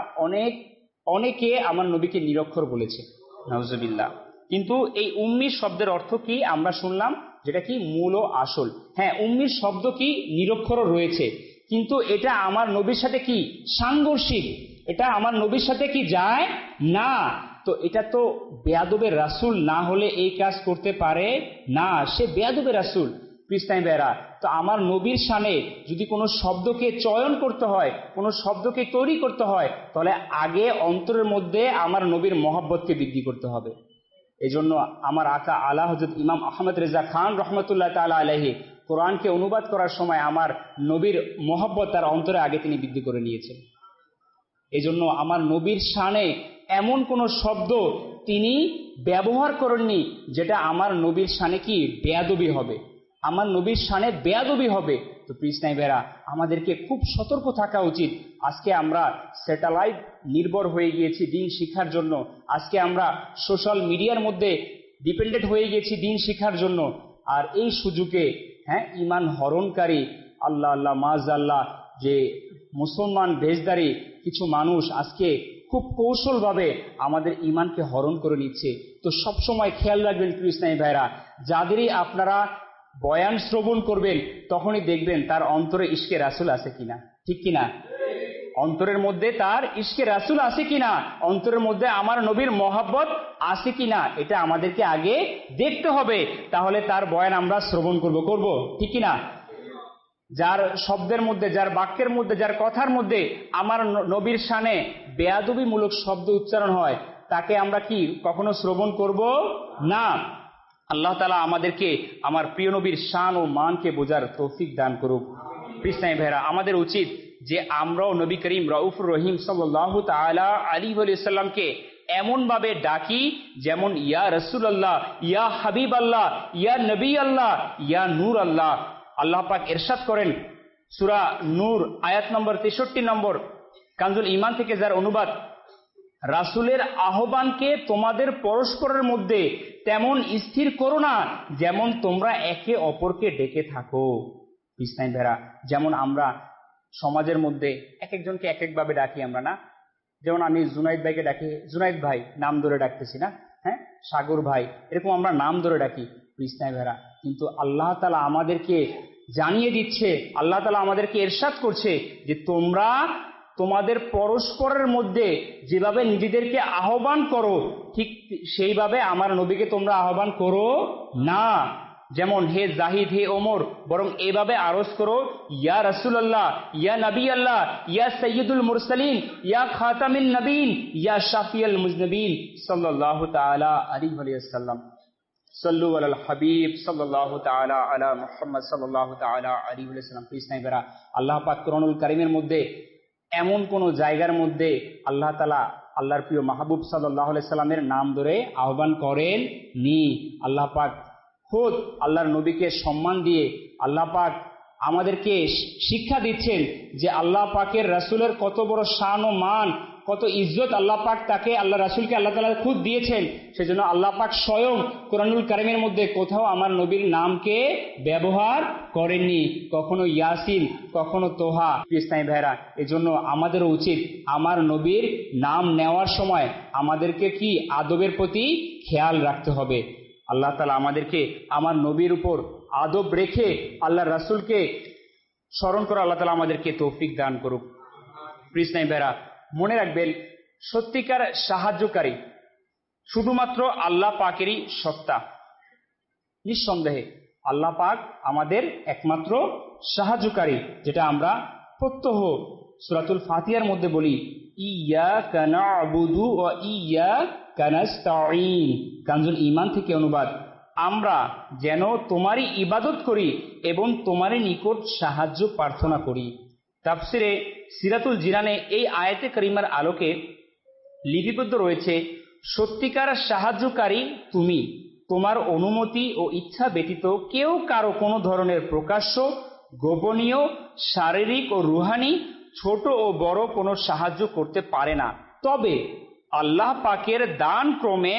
অনেকে আমার নবীকে নিরক্ষর বলেছে, নাউজুবিল্লাহ। কিন্তু এই উম্মি শব্দের অর্থ কি আমরা শুনলাম, যেটা কি মূল ও আসল। হ্যাঁ, উম্মি শব্দ কি নিরক্ষরও রয়েছে, কিন্তু এটা আমার নবীর সাথে কি সাংঘর্ষিক, এটা আমার নবীর সাথে কি যায় না। তো এটা তো বেয়াদবের রাসূল না হলে এই কাজ করতে পারে না, সে বেয়াদবের রাসূল। কৃষ্ণাই বেরা, তো আমার নবীর শানে যদি কোনো শব্দকে চয়ন করতে হয়, কোনো শব্দকে তৈরি করতে হয়, তাহলে আগে অন্তরের মধ্যে আমার নবীর মহব্বতকে বৃদ্ধি করতে হবে। এই জন্য আমার আকা আলা হযরত ইমাম আহমদ রেজা খান রহমতুল্লাহ তাআলা আলাইহি কোরআনকে অনুবাদ করার সময় আমার নবীর মহব্বত তার অন্তরে আগে তিনি বৃদ্ধি করে নিয়েছেন। এই জন্য আমার নবীর শানে এমন কোন শব্দ তিনি ব্যবহার করেননি যেটা আমার নবীর শানে কি বেয়াদবি হবে, আমার নবীর শানে বেয়াদবি হবে। তো কৃষ্ণাই বেরা, আমাদেরকে খুব সতর্ক থাকা উচিত। আজকে আমরা স্যাটেলাইট নির্ভর হয়ে গিয়েছি দিন শিক্ষার জন্য, আজকে আমরা সোশ্যাল মিডিয়ার মধ্যে ডিপেন্ডেন্ট হয়ে গেছি দিন শিক্ষার জন্য। আর এই সুযোগে ঈমান হরণকারী আল্লাহ আল্লাহ মাআযাল্লাহ যে মুসলমান বেশধারী কিছু মানুষ আজকে খুব কৌশলভাবে আমাদের ঈমানকে হরণ করে নিচ্ছে। তো সবসময় খেয়াল রাখবেন কৃষ্ণাই ভাইরা, যাদেরই আপনারা বয়ান শ্রবণ করবেন তখনই দেখবেন তার অন্তরে ইশকে রাসূল আছে কিনা, ঠিক কিনা? অন্তরের মধ্যে তার ইশকে রাসূল আছে কিনা, অন্তরের মধ্যে আমার নবীর মহব্বত আছে কিনা, এটা আমাদেরকে আগে দেখতে হবে। তাহলে তার বয়ান আমরা শ্রবণ করব, ঠিক কিনা? যার শব্দের মধ্যে, যার বাক্যের মধ্যে, যার কথার মধ্যে আমার নবীর শানে বেয়াদবিমূলক শব্দ উচ্চারণ হয়, তাকে আমরা কি কখনো শ্রবণ করব না। আল্লাহ তাআলা আমাদেরকে আমার প্রিয় নবীর শান ও মানকে বোঝার তৌফিক দান করুক। কৃষ্ণাই ভাইরা, আমাদের উচিত যে আমরাও নবী করিম রাউফুর রহিম সাল্লাল্লাহু তাআলা আলাইহি ওয়া সাল্লামকে এমন ভাবে ডাকি যেমন ইয়া রাসূলুল্লাহ, ইয়া হাবিব আল্লাহ, ইয়া নবী আল্লাহ, ইয়া নূর আল্লাহ। আল্লাহ পাক ইরশাদ করেন সূরা নূর আয়াত নম্বর 63 নম্বর কানজুল ঈমান থেকে, যার অনুবাদ, রাসূলের আহ্বানকে তোমাদের পরস্পরের মধ্যে তেমন স্থির করো না যেমন তোমরা একে অপরকে ডেকে থাকো। কৃষ্ণাই ভেরা, যেমন আমরা সমাজের মধ্যে এক একজনকে এক একভাবে ডাকি আমরা, না? যেমন আমি জুনাইদ ভাইকে ডাকি জুনাইদ ভাই, নাম ধরে ডাকতেছি না, সাগর ভাই, এরকম আমরা নাম ধরে ডাকি। কৃষ্ণাই ভেরা, কিন্তু আল্লাহ তাআলা আমাদেরকে জানিয়ে দিচ্ছে, আল্লাহ তাআলা আমাদেরকে ইরশাদ করছে যে তোমরা তোমাদের পরস্পরের মধ্যে যেভাবে নিজেদেরকে আহ্বান করো ঠিক সেইভাবে আমার নবীকে তোমরা আহ্বান করো না। যেমন হে জাহিদ, হে ওমর, বরং এভাবে আরজ করো ইয়া রাসূলুল্লাহ, ইয়া নবী আল্লাহ, ইয়া সাইয়্যিদুল মুরসালিন, ইয়া খাতামিন নবীন, ইয়া শাফিউল মুজনিবিন সাল্লাল্লাহু তাআলা আলাইহি ওয়া সাল্লাম। সাল্লু আলাল হাবিব সাল্লাল্লাহু তাআলা আলা মুহাম্মদ সাল্লাল্লাহু তাআলা আলাইহি ওয়া সাল্লাম। কৃষ্ণাই বেরা, আল্লাহ পাক কোরআনুল কারীমের মধ্যে এমন কোন জায়গার মধ্যে আল্লাহ তাআলা আল্লাহর প্রিয় মাহবুব সাল্লাল্লাহু আলাইহি সাল্লামের নাম ধরে আহ্বান করেন নি। আল্লাহ পাক খুদ আল্লাহর নবীকে সম্মান দিয়ে আল্লাহ পাক আমাদেরকে শিক্ষা দিচ্ছেন যে আল্লাহ পাকের রাসূলের কত বড় শান ও মান, কত ইজ্জত আল্লাহ পাক তাকে, আল্লাহ রাসূলকে আল্লাহ তাআলা খুদ দিয়েছেন। সেজন্য আল্লাহ পাক স্বয়ং কোরআনুল কারীমের মধ্যে কোথাও আমার নবীর নামকে ব্যবহার করেননি, কখনো ইয়াসিন, কখনো তোহা। কৃষ্ণাই ভাইরা, এজন্য আমাদের উচিত আমার নবীর নাম নেওয়ার সময় আমাদেরকে কি আদবের প্রতি খেয়াল রাখতে হবে। আল্লাহ তাআলা আমাদেরকে আমার নবীর উপর আদব রেখে আল্লাহ রাসূলকে স্মরণ করে আল্লাহ তাআলা আমাদেরকে তৌফিক দান করুক। কৃষ্ণাই ভাইরা, মনে রাখবেন সত্যিকার সাহায্যকারী শুধুমাত্র আল্লাহ পাকেরই সত্তা। নিঃসন্দেহে আল্লাহ পাক আমাদের একমাত্র সাহায্যকারী, যেটা আমরা প্রত্যহ সূরাতুল ফাতিহার মধ্যে বলি ইয়াকা না'বুদু ওয়া ইয়াকা নাস্তাঈন। কানজুল ঈমান থেকে অনুবাদ, আমরা যেন তোমারই ইবাদত করি এবং তোমারই নিকট সাহায্য প্রার্থনা করি। তাফসিরে সিরাতুল জিনানে এই আয়াতে কারিমার আলোকে লিপিবদ্ধ রয়েছে, সত্যিকার সাহায্যকারী তুমি, তোমার অনুমতি ও ইচ্ছা ব্যতীত কেউ কারো কোনো ধরনের প্রকাশ্য, গোপনীয়, শারীরিক ও রুহানি, ছোট ও বড় কোনো সাহায্য করতে পারে না। তবে আল্লাহ পাকের দান ক্রমে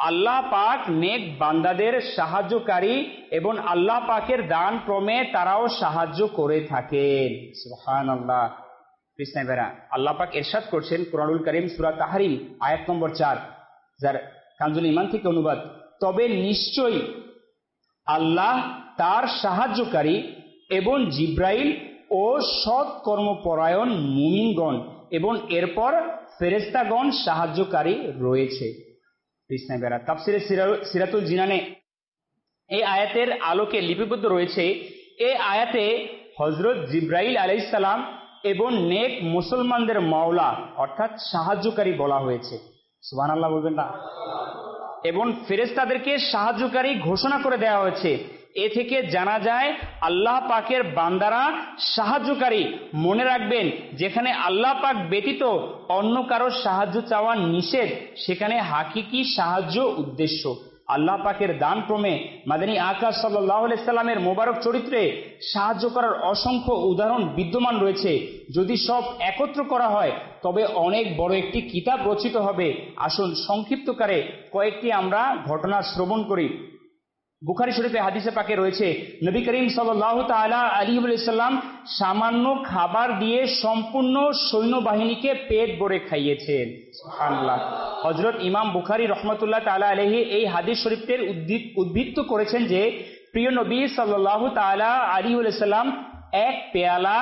আল্লাহ পাক নেক বান্দাদের সাহায্যকারী এবং আল্লাহ পাকের দান ক্রমে তারাও সাহায্য করে থাকেন। সুবহানাল্লাহ। কৃষ্ণাই ভাইরা, আল্লাহ পাক ইরশাদ করছেন কুরআনুল কারীম সূরা তাহরিম আয়াত নম্বর 4, যার কানজুল ঈমান থেকে অনুবাদ, তবে নিশ্চয়ই আল্লাহ তার সাহায্যকারী এবং জিব্রাইল ও সৎ কর্মপরায়ণ মুমিনগণ এবং এরপর ফেরেশতাগণ সাহায্যকারী রয়েছে। কৃষ্ণাই ভাইরা, তাফসিরে সিরাতুল জিনানে এই আয়াতের আলোকে লিপিবদ্ধ রয়েছে, এই আয়াতে হযরত জিব্রাইল আলাইহিস সালাম এবং নেক মুসলমানদের মাওলা অর্থাৎ সাহায্যকারী বলা হয়েছে। সুবহানাল্লাহ বলবেন না? এবং ফেরেশতাদেরকে সাহায্যকারী ঘোষণা করে দেওয়া হয়েছে। এ থেকে জানা যায় আল্লাহ পাকের বান্দারা সাহায্যকারী। মনে রাখবেন, যেখানে আল্লাহ পাক ব্যতীত অন্য কারো সাহায্য চাওয়া নিষেধ, সেখানে হাকিকি সাহায্য উদ্দেশ্য। আল্লাহ পাকের দান ক্রমে মাদানী আকা সাল্লাল্লাহু আলাইহি সাল্লামের মোবারক চরিত্রে সাহায্য করার অসংখ্য উদাহরণ বিদ্যমান রয়েছে। যদি সব একত্র করা হয় তবে অনেক বড় একটি কিতাব রচিত হবে। আসুন সংক্ষিপ্তকারে কয়েকটি আমরা ঘটনা শ্রবণ করি। বুখারী শরীফে হাদিসে পাকে রয়েছে, নবী করিম সাল্লাল্লাহু তাআলা আলাইহি ওয়াসাল্লাম সামান্য খাবার দিয়ে সম্পূর্ণ সৈন্যবাহিনীকে পেট ভরে খাইয়েছেন। সুবহানাল্লাহ। হযরত ইমাম বুখারী রাহমাতুল্লাহ তাআলা আলাইহি এই হাদিস শরীফের উদ্ধৃত করেছেন যে প্রিয় নবী সাল্লাল্লাহু তাআলা আলাইহি ওয়াসাল্লাম এক পেয়ালা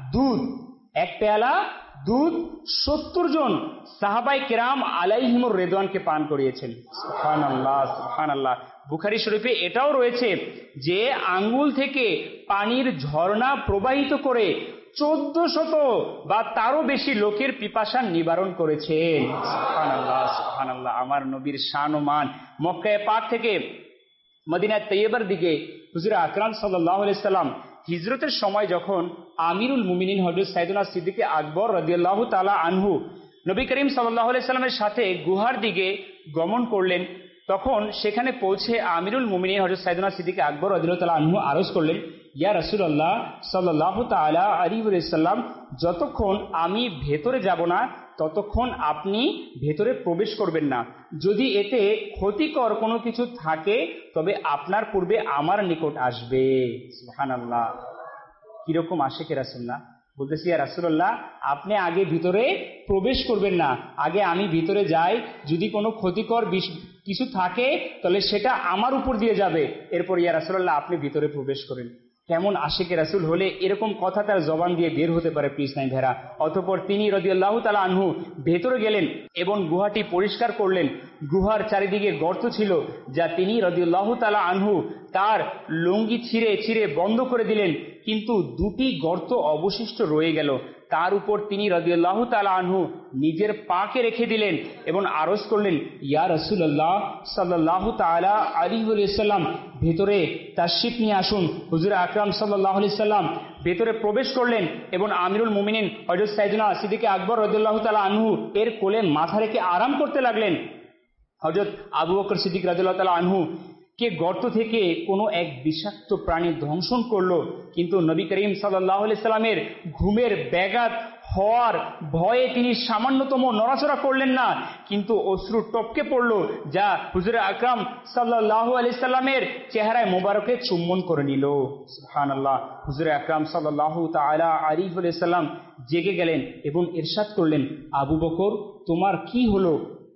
দুধ 70 জন সাহাবায়ে কেরাম আলাইহিমুর রিদওয়ানকে পান করিয়েছেন। সুবহানাল্লাহ, সুবহানাল্লাহ। বুখারী শরীফে এটাও রয়েছে যে আঙ্গুল থেকে পানির ঝর্ণা প্রবাহিত করে 1400 বা তারও বেশি লোকের পিপাসা নিবারণ করেছেন। সুবহানাল্লাহ, সুবহানাল্লাহ। আমার নবীর শান ও মান। মক্কায়ে পাক থেকে মদিনা তৈয়বার দিকে হুজুর আকরাম সাল্লাল্লাহু আলাইহি সাল্লাম হিজরতের সময় যখন আমিরুল মুমিনিন হযরত সাইয়েদনা সিদ্দিক আকবর রাদিয়াল্লাহু তাআলা আনহু নবী করিম সাল্লাল্লাহু আলাইহি সাল্লামের সাথে গুহার দিকে গমন করলেন, তখন সেখানে পৌঁছে আমিরুল মুমিনিন হযরত সাইয়েদনা সিদ্দিক আকবর রাদিয়াল্লাহু তাআলা আনহু আরজ করলেন, ইয়া রাসূলুল্লাহ সাল্লাল্লাহু তাআলা আলাইহি ওয়াসাল্লাম, যতক্ষণ আমি ভেতরে যাব না ততক্ষণ আপনি ভেতরে প্রবেশ করবেন না। যদি এতে ক্ষতিকর কোনো কিছু থাকে তবে আপনার পূর্বে আমার নিকট আসবে। সুবহানাল্লাহ। কিরকম আশিকে রাসূল না? বলতেছি, ইয়া রাসূলুল্লাহ, আপনি আগে ভিতরে প্রবেশ করবেন না, আগে আমি ভিতরে যাই, যদি কোনো ক্ষতিকর কিছু থাকে তাহলে সেটা আমার উপর দিয়ে যাবে, এরপর ইয়া রাসূলুল্লাহ আপনি ভিতরে প্রবেশ করেন। কেমন আশিকে রাসূল হলে এরকম কথা তার জবান দিয়ে বের হতে পারে প্লিজ নাই ভেরা। অতঃপর তিনি রাদিয়াল্লাহু তাআলা আনহু ভেতরে গেলেন এবং গুহাটি পরিষ্কার করলেন। গুহার চারিদিকে গর্ত ছিল, যা তিনি রাদিয়াল্লাহু তাআলা আনহু তার লুঙ্গি ছিঁড়ে বন্ধ করে দিলেন, কিন্তু 2টি গর্ত অবশিষ্ট রয়ে গেল। তার উপর তিনি রাদিয়াল্লাহু তাআলা আনহু নিজের পাকে রেখে দিলেন এবং আরজ করলেন, ইয়া রাসূলুল্লাহ সাল্লাল্লাহু তাআলা আলাইহি ওয়াসাল্লাম, ভেতরে তাশরিফ নিয়ে আসুন। হুজুর আকরাম সাল্লাল্লাহু আলাইহি সাল্লাম ভেতরে প্রবেশ করলেন এবং আমিরুল মুমিনিন হযরত সাইয়েদনা সিদ্দিক আকবর রাদিয়াল্লাহু তাআলা আনহু এর কোলে মাথা রেখে আরাম করতে লাগলেন। হযরত আবু বকর সিদ্দিক রাদিয়াল্লাহু তাআলা আনহু কে গর্ত থেকে কোনো এক বিষাক্ত প্রাণী দংশন করলো, কিন্তু নবী করিম সাল্লাল্লাহু আলাইহি সাল্লামের ঘুমের ব্যাঘাত হওয়ার ভয়ে তিনি সামান্যতম নড়াচড়া করলেন না, কিন্তু অশ্রু টপকে পড়ল, যা হুজুর আকরাম সাল্লাল্লাহু আলাইহি সাল্লামের চেহারায় মোবারকে চুম্বন করে নিল। সুবহানাল্লাহ। হুজুর আকরাম সাল্লাল্লাহু তাআলা আলাইহি ওয়াসাল্লাম জেগে গেলেন এবং ইরশাদ করলেন, আবু বকর, তোমার কি হলো?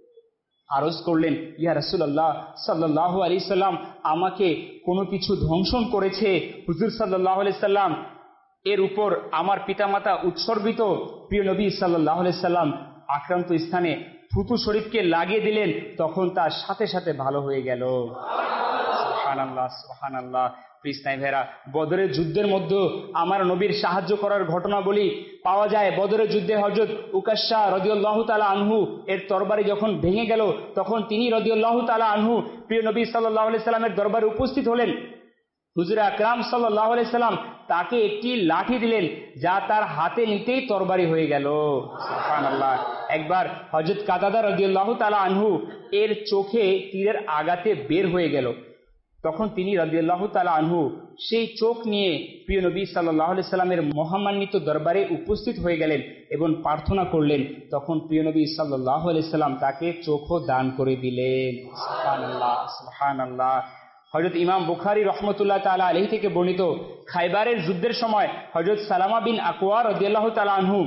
আরজ করলেন, ইয়া রাসূলুল্লাহ সাল্লাল্লাহু আলাইহি সাল্লাম, আমাকে কোনো কিছু ধ্বংসন করেছে। হুজুর সাল্লাল্লাহু আলাইহি সাল্লাম এর উপর আমার পিতামাতা উৎসর্গিত প্রিয় নবী সাল্লাল্লাহু আলাইহি সাল্লাম আক্রান্ত স্থানে থুতু শরীফকে লাগিয়ে দিলেন, তখন তার সাথে সাথে ভালো হয়ে গেল। সুবহানাল্লাহ, সুবহানাল্লাহ। কৃষ্ণাই ভেরা, বদরের যুদ্ধের মধ্যে আমার নবীর সাহায্য করার ঘটনা বলি পাওয়া যায়। বদরের যুদ্ধে হযরত উকাশা রাদিয়াল্লাহু তাআলা আনহু এর তরবারি যখন ভেঙে গেল, তখন তিনি রাদিয়াল্লাহু তাআলা আনহু প্রিয় নবী সাল্লাল্লাহু আলাইহি সাল্লামের দরবারে উপস্থিত হলেন। হুজুর আকরাম সাল্লাল্লাহু আলাইহি সাল্লাম তাকে একটি লাঠি দিলেন, যা তার হাতে নিতেই তরবারি হয়ে গেল। সুবহানাল্লাহ। একবার হযরত কাতাদা রাদিয়াল্লাহু তাআলা আনহু এর চোখে তীরের আঘাতে বের হয়ে গেল। তখন তিনি রাদিয়াল্লাহু তাআলা আনহু সেই চোখ নিয়ে প্রিয় নবী সাল্লাল্লাহু আলাইহি সাল্লামের মহামান্বিত দরবারে উপস্থিত হয়ে গেলেন এবং প্রার্থনা করলেন। তখন প্রিয় নবী সাল্লাল্লাহু আলাইহি সাল্লাম তাকে চোখও দান করে দিলেন। সুবহানাল্লাহ, সুবহানাল্লাহ। হযরত ইমাম বুখারী রহমতুল্লাহ তাআলা আলাইহি থেকে বর্ণিত, খাইবারের যুদ্ধের সময় হযরত সালামা বিন আকওয়া রাদিয়াল্লাহু তাআলা আনহু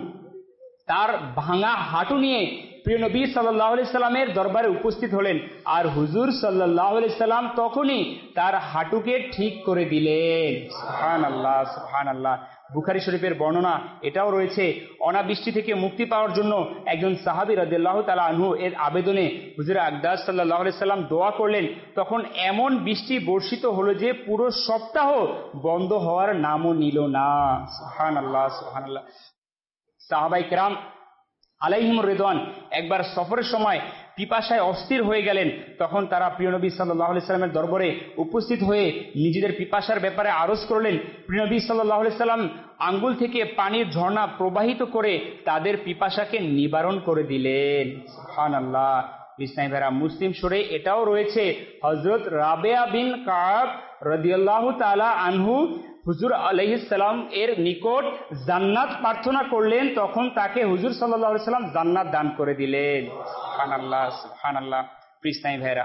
তার ভাঙা হাঁটু নিয়ে প্রিয় নবী সাল্লাল্লাহু আলাইহি সাল্লামের দরবারে উপস্থিত হলেন, আর হুজুর সাল্লাল্লাহু আলাইহি সাল্লাম তখনই তার হাঁটুকে ঠিক করে দিলেন। সুবহানাল্লাহ, সুবহানাল্লাহ। বুখারী শরীফের বর্ণনা এটাও রয়েছে, অনাবৃষ্টি থেকে মুক্তি পাওয়ার জন্য একজন সাহাবী রাদিয়াল্লাহু তাআলা আনহু এর আবেদনে হুজুর আকদাস সাল্লাল্লাহু আলাইহি সাল্লাম দোয়া করলেন। তখন এমন বৃষ্টি বর্ষিত হলো যে পুরো সপ্তাহ বন্ধ হওয়ার নামও নিল না। সুবহানাল্লাহ, সুবহানাল্লাহ। সাহাবায়ে কেরাম আলাইহিমুর রিদওয়ান একবার সফরের সময় পিপাসায় অস্থির হয়ে গেলেন। তখন তারা প্রিয় নবী সাল্লাল্লাহু আলাইহি সাল্লামের দরবারে উপস্থিত হয়ে নিজেদের পিপাসার ব্যাপারে আরজ করলেন। প্রিয় নবী সাল্লাল্লাহু আলাইহি সাল্লাম আঙ্গুল থেকে পানির ঝর্ণা প্রবাহিত করে তাদের পিপাসাকে নিবারণ করে দিলেন। সুবহানাল্লাহ। ইসলামী ভাইরা, মুসলিম শরীরে এটাও রয়েছে, হযরত রাবেয়া বিন কাব রাদিয়াল্লাহু তাআলা আনহু হুজুর আলাইহিস সালাম এর নিকট জান্নাত প্রার্থনা করলেন, তখন তাকে হুজুর সাল্লাল্লাহু আলাইহি সাল্লাম জান্নাত দান করে দিলেন। সুবহানাল্লাহ, সুবহানাল্লাহ। ইসলামী ভাইরা,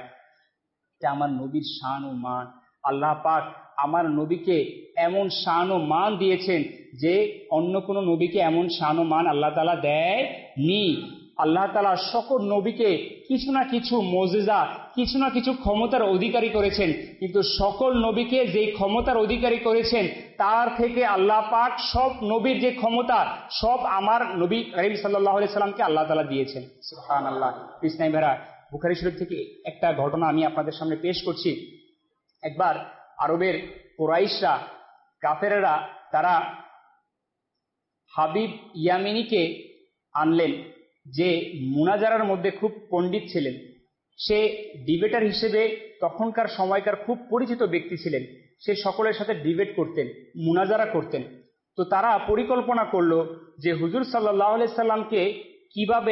এটা আমার নবীর শান ও মান। আল্লাহ পাক আমার নবীকে এমন শান ও মান দিয়েছেন যে অন্য কোনো নবীকে এমন শান ও মান আল্লাহ তাআলা দেয়নি। আল্লাহ তাআলা সকল নবীকে কিছু না কিছু মুজিজা, কিছু না কিছু ক্ষমতার অধিকারী করেছেন, কিন্তু সকল নবীকে যেই ক্ষমতার অধিকারী করেছেন তার থেকে আল্লাহ পাক সব নবীর যে ক্ষমতা সব আমার নবী কারীম সাল্লাল্লাহু আলাইহি সাল্লামকে আল্লাহ তাআলা দিয়েছেন। সুবহানাল্লাহ। ইসলামী ভাইরা, বুখারী শরীফ থেকে একটা ঘটনা আমি আপনাদের সামনে পেশ করছি। একবার আরবের কুরাইশরা, কাফেরেরা, তারা হাবিব ইয়ামিনীকে আনলেন, যে মুনাজারার মধ্যে খুব পণ্ডিত ছিলেন। সে ডিবেটার হিসেবে তখনকার সময়কার খুব পরিচিত ব্যক্তি ছিলেন। সে সকলের সাথে ডিবেট করতেন, মুনাজারা করতেন। তো তারা পরিকল্পনা করলো যে হুজুর সাল্লাল্লাহু আলাইহি সাল্লামকে কিভাবে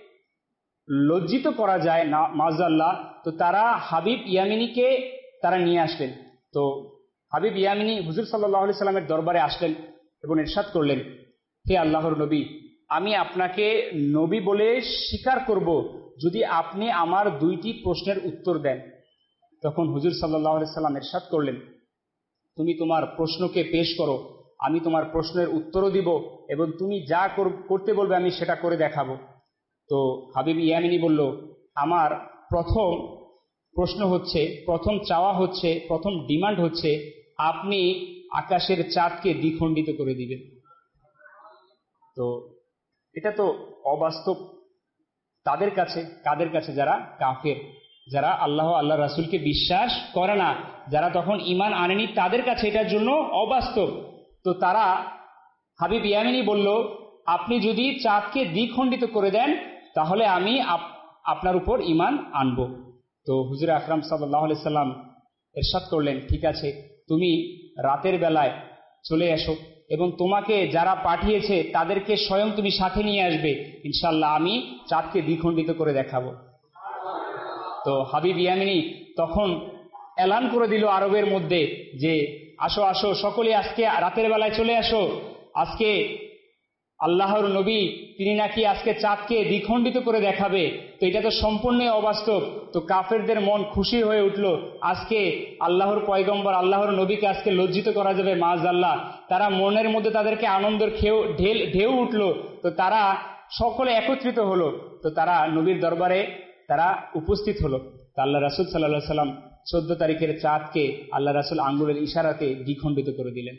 লজ্জিত করা যায় না, মাআযাল্লাহ। তো তারা হাবিব ইয়ামিনীকে তারা নিয়ে আসলেন। তো হাবিব ইয়ামিনী হুজুর সাল্লাল্লাহু আলাইহি সাল্লামের দরবারে আসলেন এবং ইরশাদ করলেন, হে আল্লাহর নবী, আমি আপনাকে নবী বলে স্বীকার করব যদি আপনি আমার 2টি প্রশ্নের উত্তর দেন। তখন হুজুর সাল্লাল্লাহু আলাইহি সাল্লাম ইরশাদ করলেন, তুমি তোমার প্রশ্নকে পেশ করো, আমি তোমার প্রশ্নের উত্তরও দিব এবং তুমি যা করতে বলবে আমি সেটা করে দেখাবো। তো হাবিব ইয়ামিনী বলল, আমার প্রথম প্রশ্ন হচ্ছে, প্রথম চাওয়া হচ্ছে, প্রথম ডিমান্ড হচ্ছে, আপনি আকাশের চাঁদকে দ্বিখণ্ডিত করে দিবেন। তো এটা তো অবাস্তব তাদের কাছে। কাদের কাছে? যারা কাফের, যারা আল্লাহ আল্লাহ রাসূলকে বিশ্বাস করে না, যারা তখন ঈমান আনেনি, তাদের কাছে এটার জন্য অবাস্তব। তো তারা, হাবিব ইয়ামিনী বলল, আপনি যদি চাঁদকে দ্বিখণ্ডিত করে দেন তাহলে আমি আপনার উপর ঈমান আনব। তো হুজুর আকরাম সাল্লাল্লাহু আলাইহি সাল্লাম ইরশাদ করলেন, ঠিক আছে, তুমি রাতের বেলায় চলে এসো এবং তোমাকে যারা পাঠিয়েছে তাদেরকে স্বয়ং তুমি সাথে নিয়ে আসবে, ইনশাআল্লাহ আমি চাঁদকে দ্বিখণ্ডিত করে দেখাবো। তো হাবিব ইয়ামিনী তখন এলান করে দিল আরবের মধ্যে যে আসো আসো সকলে, আজকে রাতের বেলায় চলে আসো, আজকে আল্লাহর নবী তিনি নাকি আজকে চাঁদকে দ্বিখণ্ডিত করে দেখাবে। তো এটা তো সম্পূর্ণ অবাস্তব। তো কাফেরদের মন খুশি হয়ে উঠল, আজকে আল্লাহর পয়গম্বর আল্লাহর নবীকে আজকে লজ্জিত করা যাবে, মাআযাল্লাহ। তারা মনের মধ্যে তাদেরকে আনন্দের ঢেউ উঠল। তো তারা সকলে একত্রিত হলো। তো তারা নবীর দরবারে তারা উপস্থিত হলো। তো আল্লাহ রাসূল সাল্লাল্লাহু আলাইহি সাল্লাম 14 তারিখের চাঁদকে আল্লাহ রাসূল আঙ্গুলের ইশারাতে দ্বিখণ্ডিত করে দিলেন।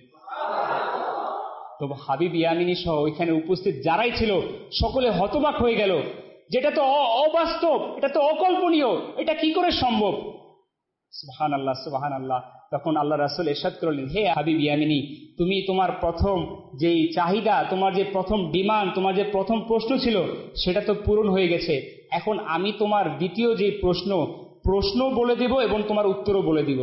তো হাবিব ইয়ামিনী সহ ওইখানে উপস্থিত যারাই ছিল সকলে হতবাক হয়ে গেল, যেটা তো অবাস্তব, এটা তো অকল্পনীয়, এটা কি করে সম্ভব? সুবহানাল্লাহ, সুবহানাল্লাহ। তখন আল্লাহ রাসূল ইরশাদ করলেন, হে হাবিব ইয়ামিনী, তুমি তোমার প্রথম যেই চাহিদা, তোমার যে প্রথম ডিমান্ড, তোমার যে প্রথম প্রশ্ন ছিল সেটা তো পূরণ হয়ে গেছে। এখন আমি তোমার দ্বিতীয় যে প্রশ্ন বলে দিব এবং তোমার উত্তরও বলে দিব।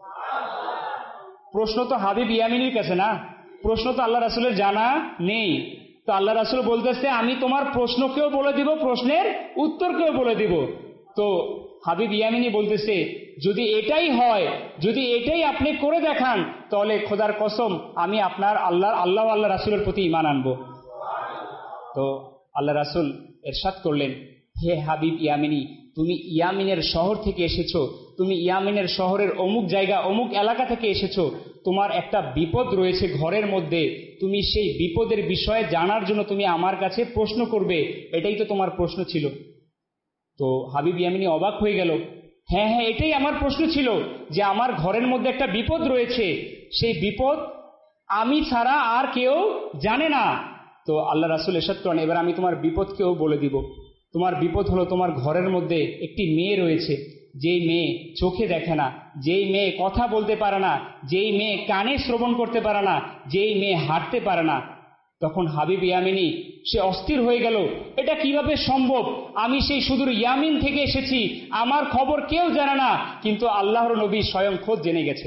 প্রশ্ন তো হাবিব ইয়ামিনীর কাছে না, প্রশ্ন তো আল্লাহ রাসূলের জানা নেই। তো আল্লাহ রাসূল বলতেছে, আমি তোমার প্রশ্নকেও বলে দিব, প্রশ্নের উত্তরকেও বলে দিব। তো হাবিব ইয়ামিনী বলতেছে, যদি এটাই হয়, যদি এটাই আপনি করে দেখান, তাহলে খোদার কসম আমি আপনার আল্লাহ রাসূলের প্রতি ঈমান আনবো। তো আল্লাহ রাসূল ইরশাদ করলেন, হে হাবিব ইয়ামিনী, তুমি ইয়ামিনের শহর থেকে এসেছো, তুমি ইয়ামিনের শহরের অমুক জায়গা অমুক এলাকা থেকে এসেছো, তোমার একটা বিপদ রয়েছে ঘরের মধ্যে, তুমি সেই বিপদের বিষয়ে জানার জন্য তুমি আমার কাছে প্রশ্ন করবে, এটাই তো তোমার প্রশ্ন ছিল। তো হাবিব ইয়ামিনী অবাক হয়ে গেল, হ্যাঁ হ্যাঁ, এটাই আমার প্রশ্ন ছিল, যে আমার ঘরের মধ্যে একটা বিপদ রয়েছে, সেই বিপদ আমি ছাড়া আর কেউ জানে না। তো আল্লাহ রাসূল ইরশাদ করেন, এবার আমি তোমার বিপদকেও বলে দিব। তোমার বিপদ হলো তোমার ঘরের মধ্যে একটি মেয়ে রয়েছে, যেই মেয়ে চোখে দেখে না, যেই মেয়ে কথা বলতে পারে না, যেই মেয়ে কানে শ্রবণ করতে পারে না, যেই মেয়ে হাঁটতে পারে না। তখন হাবিব ইয়ামিনী সে অস্থির হয়ে গেল, এটা কিভাবে সম্ভব? আমি সেই সুদূর ইয়ামিন থেকে এসেছি, আমার খবর কেউ জানে না, কিন্তু আল্লাহর নবী স্বয়ং খোদ জেনে গেছেন।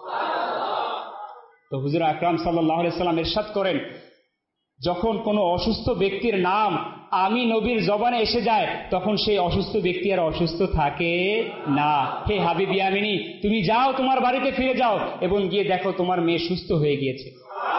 তো হুজুর আকরাম সাল্লাল্লাহু আলাইহি সাল্লাম ইরশাদ করেন, যখন কোনো অসুস্থ ব্যক্তির নাম আমি নবীর জবানে এসে যায়, তখন সেই অসুস্থ ব্যক্তি আর অসুস্থ থাকে না। হে হাবিব ইয়ামিনী, তুমি যাও, তোমার বাড়িতে ফিরে যাও এবং গিয়ে দেখো তোমার মেয়ে সুস্থ হয়ে গিয়েছে।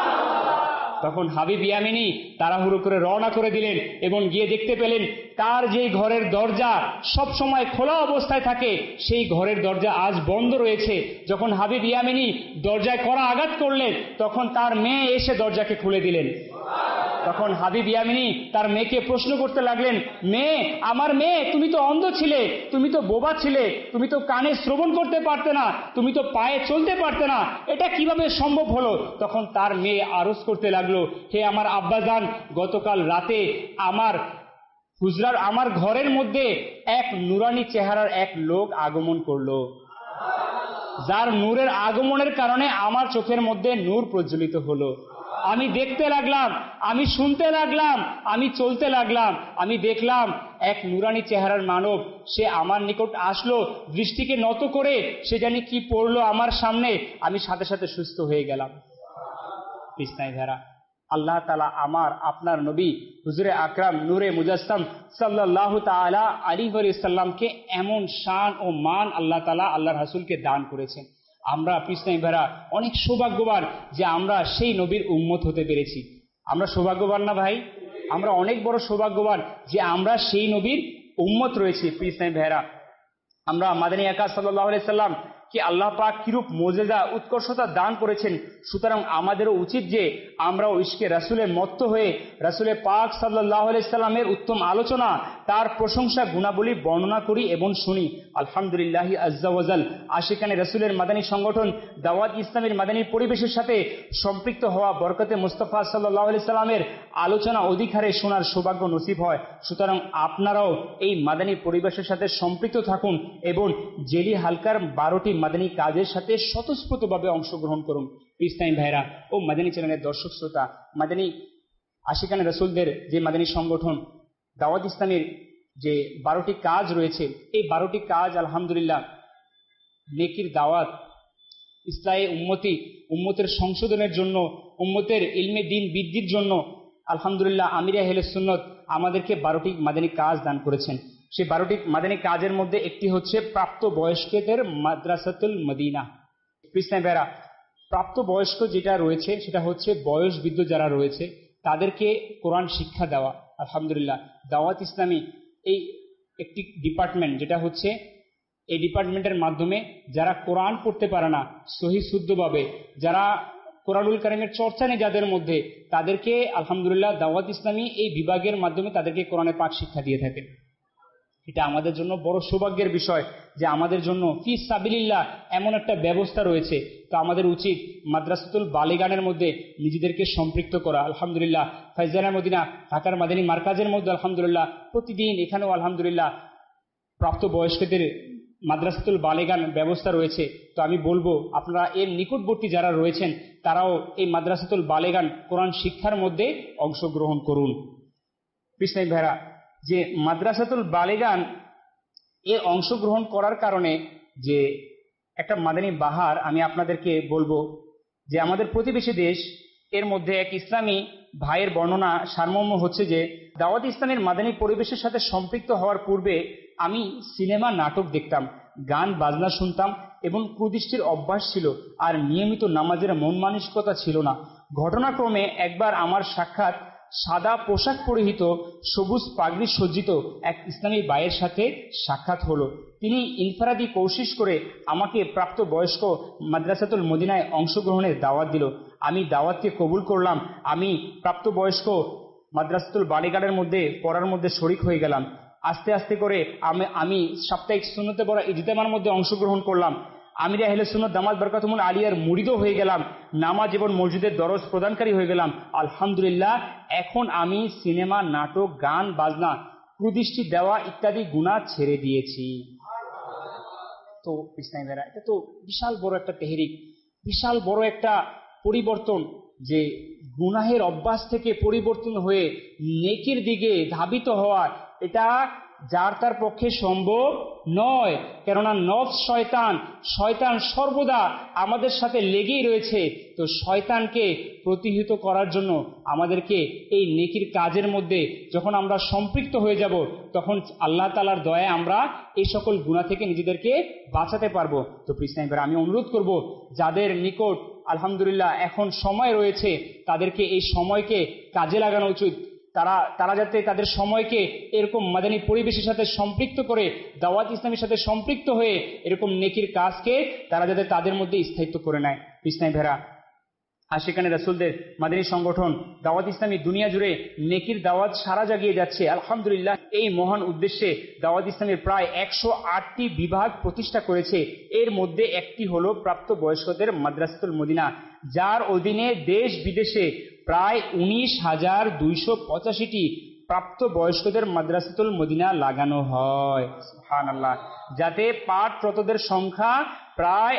তখন হাবিব ইয়ামিনী তাড়াহুড়ো করে রওনা করে দিলেন এবং গিয়ে দেখতে পেলেন তার যেই ঘরের দরজা সব সময় খোলা অবস্থায় থাকে, সেই ঘরের দরজা আজ বন্ধ রয়েছে। যখন হাবিব ইয়ামিনী দরজায় কড়া আঘাত করলেন, তখন তার মেয়ে এসে দরজাকে খুলে দিলেন। তখন হাবিব ইয়ামিনী তার মেয়েকে প্রশ্ন করতে লাগলেন, মেয়ে, আমার মেয়ে, তুমি তো অন্ধ ছিলে, তুমি তো বোবা ছিলে, তুমি তো কানে শ্রবণ করতে পারতে না, তুমি তো পায়ে চলতে পারতে না, এটা কিভাবে সম্ভব হলো? তখন তার মেয়ে আরজ করতে লাগলো, হে আমার আব্বাজান, গতকাল রাতে আমার হুজরার আমার ঘরের মধ্যে এক নুরানি চেহারার এক লোক আগমন করলো, যার নূরের আগমনের কারণে আমার চোখের মধ্যে নূর প্রজ্বলিত হলো। আমি দেখতে লাগলাম, আমি শুনতে লাগলাম, আমি চলতে লাগলাম, আমি দেখলাম এক নুরানি চেহারার মানব, সে আমার নিকট আসলো, দৃষ্টিকে নত করে সে জানি কি পড়লো আমার সামনে, আমি সাথে সাথে সুস্থ হয়ে গেলাম। কৃষ্ণাই ভেরা, আল্লাহ তাআলা আমার আপনার নবী হুজুরে আকরাম নূরে মুজাসসাম সাল্লাল্লাহু তাআলা আলাইহি ওয়া সাল্লামকে এমন শান ও মান আল্লাহ তাআলা আল্লাহর রাসূলকে দান করেছেন। আমরা কৃষ্ণাই ভেরা অনেক সৌভাগ্যবান যে আমরা সেই নবীর উম্মত হতে পেরেছি। আমরা সৌভাগ্যবান না ভাই? আমরা অনেক বড় সৌভাগ্যবান যে আমরা সেই নবীর উম্মত রয়েছি। কৃষ্ণাই ভেরা, আমরা মাদানী আকা সাল্লাল্লাহু আলাইহি সাল্লাম কি আল্লাহ পাক কিরূপ মোজেজা উৎকর্ষতা দান করেছেন, সুতরাং আমাদেরও উচিত যে আমরাও ইশকে রাসূলে মত্ত হয়ে রাসূলে পাক সাল্লাল্লাহু আলাইহি সাল্লামের উত্তম আলোচনা, তার প্রশংসা গুণাবলী বর্ণনা করি এবং শুনি। আলহামদুলিল্লাহি আজ্জা ওয়াজাল আশিকানে রাসূলের মাদানী সংগঠন দাওয়াত ইসলামের মাদানী পরিবেশের সাথে সম্পৃক্ত হওয়া বরকতে মুস্তাফা সাল্লাল্লাহু আলাইহি সাল্লামের আলোচনা অধিকারে শোনার সৌভাগ্য নসিব হয়। সুতরাং আপনারাও এই মাদানী পরিবেশের সাথে সম্পৃক্ত থাকুন এবং জেলি হালকার 12টি মাদানী কাজের সাথে স্বতঃস্ফূর্তভাবে অংশগ্রহণ করুন। ইসলামী ভাইরা ও মাদানী চ্যানেলের দর্শক শ্রোতা, মাদানী আশিকানে রাসূলদের যে মাদানী সংগঠন দাওয়াত ইসলামের যে 12টি কাজ রয়েছে, এই 12টি কাজ আলহামদুলিল্লাহ নেকির দাওয়াত, ইসলাহে উম্মতের সংশোধনের জন্য, উম্মতের ইলমে দ্বীন বৃদ্ধির জন্য আলহামদুলিল্লাহ আমিরে আহলে সুন্নাত আমাদেরকে 12টি মাদানী কাজ দান করেছেন। সেই 12টি মাদানী কাজের মধ্যে একটি হচ্ছে প্রাপ্ত বয়স্কদের মাদ্রাসাতুল মদিনা। কৃষ্ণাই ভাইরা, প্রাপ্ত বয়স্ক যেটা রয়েছে সেটা হচ্ছে বয়সবৃদ্ধ যারা রয়েছে তাদেরকে কোরআন শিক্ষা দেওয়া। আলহামদুলিল্লাহ দাওয়াত ইসলামী এই একটি ডিপার্টমেন্ট, যেটা হচ্ছে এই ডিপার্টমেন্টের মাধ্যমে যারা কোরআন পড়তে পারে না সহি শুদ্ধভাবে, যারা কোরআনুল কারীমের চর্চা নেই যাদের মধ্যে, তাদেরকে আলহামদুলিল্লাহ দাওয়াত ইসলামী এই বিভাগের মাধ্যমে তাদেরকে কোরআনে পাক শিক্ষা দিয়ে থাকে। এটা আমাদের জন্য বড় সৌভাগ্যের বিষয় যে আমাদের জন্য ফি সাবিলিল্লাহ এমন একটা ব্যবস্থা রয়েছে। তো আমাদের উচিত মাদ্রাসাতুল বালিগানের মধ্যে নিজেদেরকে সম্পৃক্ত করা। আলহামদুলিল্লাহ ফাইজানা মদিনা ঢাকার মাদানী মার্কাজের মধ্যে আলহামদুলিল্লাহ প্রতিদিন এখানেও আলহামদুলিল্লাহ প্রাপ্ত বয়স্কদের মাদ্রাসাতুল বালিগান ব্যবস্থা রয়েছে। তো আমি বলবো আপনারা এর নিকটবর্তী যারা রয়েছেন তারাও এই মাদ্রাসাতুল বালিগান কোরআন শিক্ষার মধ্যে অংশগ্রহণ করুন। কৃষ্ণাই ভাইরা, যে মাদ্রাসাতুল বালিগান এ অংশগ্রহণ করার কারণে যে একটা মাদানী বাহার আমি আপনাদেরকে বলবো যে আমাদের প্রতিবেশী দেশ এর মধ্যে এক ইসলামী ভাইয়ের বর্ণনা সারমর্ম হচ্ছে যে দাওয়াত ইসলামের মাদানী পরিবেশের সাথে সম্পৃক্ত হওয়ার পূর্বে আমি সিনেমা নাটক দেখতাম। গান বাজনা শুনতাম এবং কুদৃষ্টির অভ্যাস ছিল, আর নিয়মিত নামাজের মন মানসিকতা ছিল না। ঘটনাক্রমে একবার আমার সাক্ষাৎ সাদা পোশাক পরিহিত, সবুজ পাগড়ি সজ্জিত এক ইসলামী ভাইয়ের সাথে সাক্ষাৎ হলো। তিনি ইনফারাদি কোশিশ করে আমাকে প্রাপ্তবয়স্ক মাদ্রাসাতুল মদিনায় অংশগ্রহণের দাওয়াত দিল। আমি দাওয়াতকে কবুল করলাম। আমি প্রাপ্তবয়স্ক মাদ্রাসাতুল বালিগাড়ের মধ্যে পড়ার মধ্যে শরিক হয়ে গেলাম। আস্তে আস্তে করে আমি সাপ্তাহিক সুন্নতে পড়া ইজতেমার মধ্যে অংশগ্রহণ করলাম। আমির আহলে সুন্নাত দামাত বরকাতুহুল আলিয়ার মুরিদও হয়ে গেলাম। নামাজ এবং মসজিদের দরজ প্রদানকারী হয়ে গেলাম। আলহামদুলিল্লাহ, এখন আমি সিনেমা, নাটক, গান বাজনা, কুদৃষ্টি দেওয়া ইত্যাদি গুনাহ ছেড়ে দিয়েছি। তো ইসলামী ভাইরা, এটা তো বিশাল বড় একটা তেহরিক, বিশাল বড় একটা পরিবর্তন, যে গুনাহের অভ্যাস থেকে পরিবর্তন হয়ে নেকির দিকে ধাবিত হওয়া, এটা যার তার পক্ষে সম্ভব নয়। কেননা নফস শয়তান সর্বদা আমাদের সাথে লেগেই রয়েছে। তো শয়তানকে প্রতিহত করার জন্য আমাদেরকে এই নেকির কাজের মধ্যে যখন আমরা সম্পৃক্ত হয়ে যাব, তখন আল্লাহ তাআলার দয়ায় আমরা এই সকল গুনাহ থেকে নিজেদেরকে বাঁচাতে পারবো। তো ইসলামী ভাইরা, আমি অনুরোধ করব, যাদের নিকট আলহামদুলিল্লাহ এখন সময় রয়েছে, তাদেরকে এই সময়কে কাজে লাগানো উচিত। তারা যাতে তাদের সময়কে এরকম মাদানী পরিবেশের সাথে সম্পৃক্ত করে, দাওয়াত ইসলামের সাথে সম্পৃক্ত হয়ে এরকম নেকির কাজকে তারা যাতে তাদের মধ্যে স্থায়িত্ব করে নেয়। ইসলামী ভাইরা, আশিকানে রাসূলদের মাদানী সংগঠন দাওয়াত ইসলামী দুনিয়া জুড়ে নেকির দাওয়াত সারা জাগিয়ে যাচ্ছে। আলহামদুলিল্লাহ, এই মহান উদ্দেশ্যে দাওয়াত ইসলামের প্রায় 108টি বিভাগ প্রতিষ্ঠা করেছে। এর মধ্যে একটি হলো প্রাপ্তবয়স্কদের মাদ্রাসাতুল মদিনা, যার অধীনে দেশ বিদেশে প্রায় 19,285টি প্রাপ্তবয়স্কদের মাদ্রাসাতুল মদিনা লাগানো হয়। সুবহানাল্লাহ, যাতে পাঠরতদের সংখ্যা প্রায়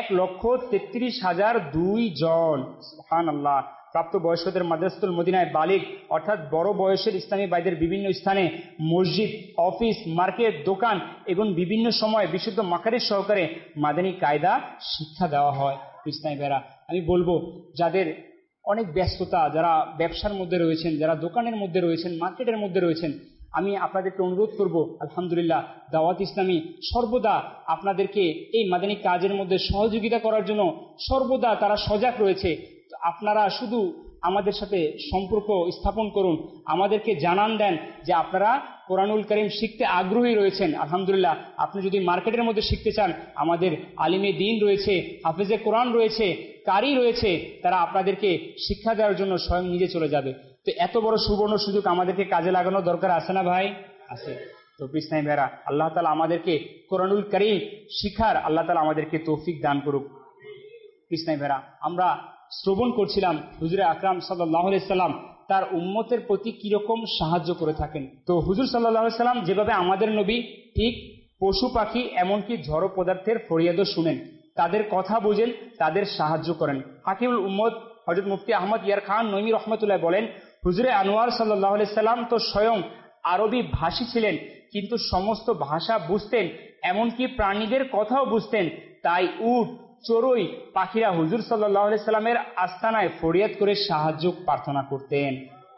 1,33,002 জন। সুবহানাল্লাহ, প্রাপ্তবয়স্কদের মাদ্রাসাতুল মদিনায় বালিগ অর্থাৎ বড় বয়সের ইসলামী ভাইদের বিভিন্ন স্থানে মসজিদ, অফিস, মার্কেট, দোকান এবং বিভিন্ন সময় বিশুদ্ধ মাকারিজ সহকারে মাদানী কায়দা শিক্ষা দেওয়া হয়। ইসলামী ভাইরা, আমি বলবো, যাদের অনেক ব্যস্ততা, যারা ব্যবসার মধ্যে রয়েছেন, যারা দোকানের মধ্যে রয়েছেন, মার্কেটের মধ্যে রয়েছেন, আমি আপনাদেরকে অনুরোধ করব, আলহামদুলিল্লাহ, দাওয়াত ইসলামী সর্বদা আপনাদেরকে এই মাদানী কাজের মধ্যে সহযোগিতা করার জন্য সর্বদা তারা সজাগ রয়েছে। আপনারা শুধু আমাদের সাথে সম্পর্ক স্থাপন করুন, আমাদেরকে জানান দেন যে আপনারা কোরআনুল কারীম শিখতে আগ্রহী রয়েছেন। আলহামদুলিল্লাহ, আপনি যদি মার্কেটের মধ্যে শিখতে চান, আমাদের আলিমে দ্বীন রয়েছে, হাফেজে কোরআন রয়েছে, কারি রয়েছে, তারা আপনাদেরকে শিক্ষা দেওয়ার জন্য স্বয়ং নিজে চলে যাবে। তো এত বড় সুবর্ণ সুযোগ আমাদেরকে কাজে লাগানোর দরকার আছে না ভাই? আছে। তো ইসলামী ভাইরা, আল্লাহ তাআলা আমাদেরকে কোরআনুল কারীম শিখার আল্লাহ তাআলা আমাদেরকে তৌফিক দান করুক। ইসলামী ভাইরা, আমরা শ্রবণ করছিলাম হুজুরে আকরাম সাল্লাল্লাহু আলাইহি সাল্লাম তার উম্মতের প্রতি কিরকম সাহায্য করে থাকেন। তো হুজুর সাল্লাল্লাহু আলাইহি সাল্লাম যেভাবে আমাদের নবী, ঠিক পশু পাখি এমনকি জড় পদার্থের ফরিয়াদও শুনেন, তাদের কথা বুঝেন, তাদের সাহায্য করেন। হাকিমুল উম্মত হযরত মুফতি আহমদ ইয়ার খান নঈমী রহমতুল্লাহ বলেন, হুজুরে আনোয়ার সাল্লাল্লাহু আলাইহি সাল্লাম তো স্বয়ং আরবি ভাষী ছিলেন, কিন্তু সমস্ত ভাষা বুঝতেন, এমনকি প্রাণীদের কথাও বুঝতেন। তাই উট, চড়ুই পাখিরা হুজুর সাল্লাল্লাহু আলাইহি সাল্লামের আস্তানায় ফরিয়াদ করে সাহায্য প্রার্থনা করতেন।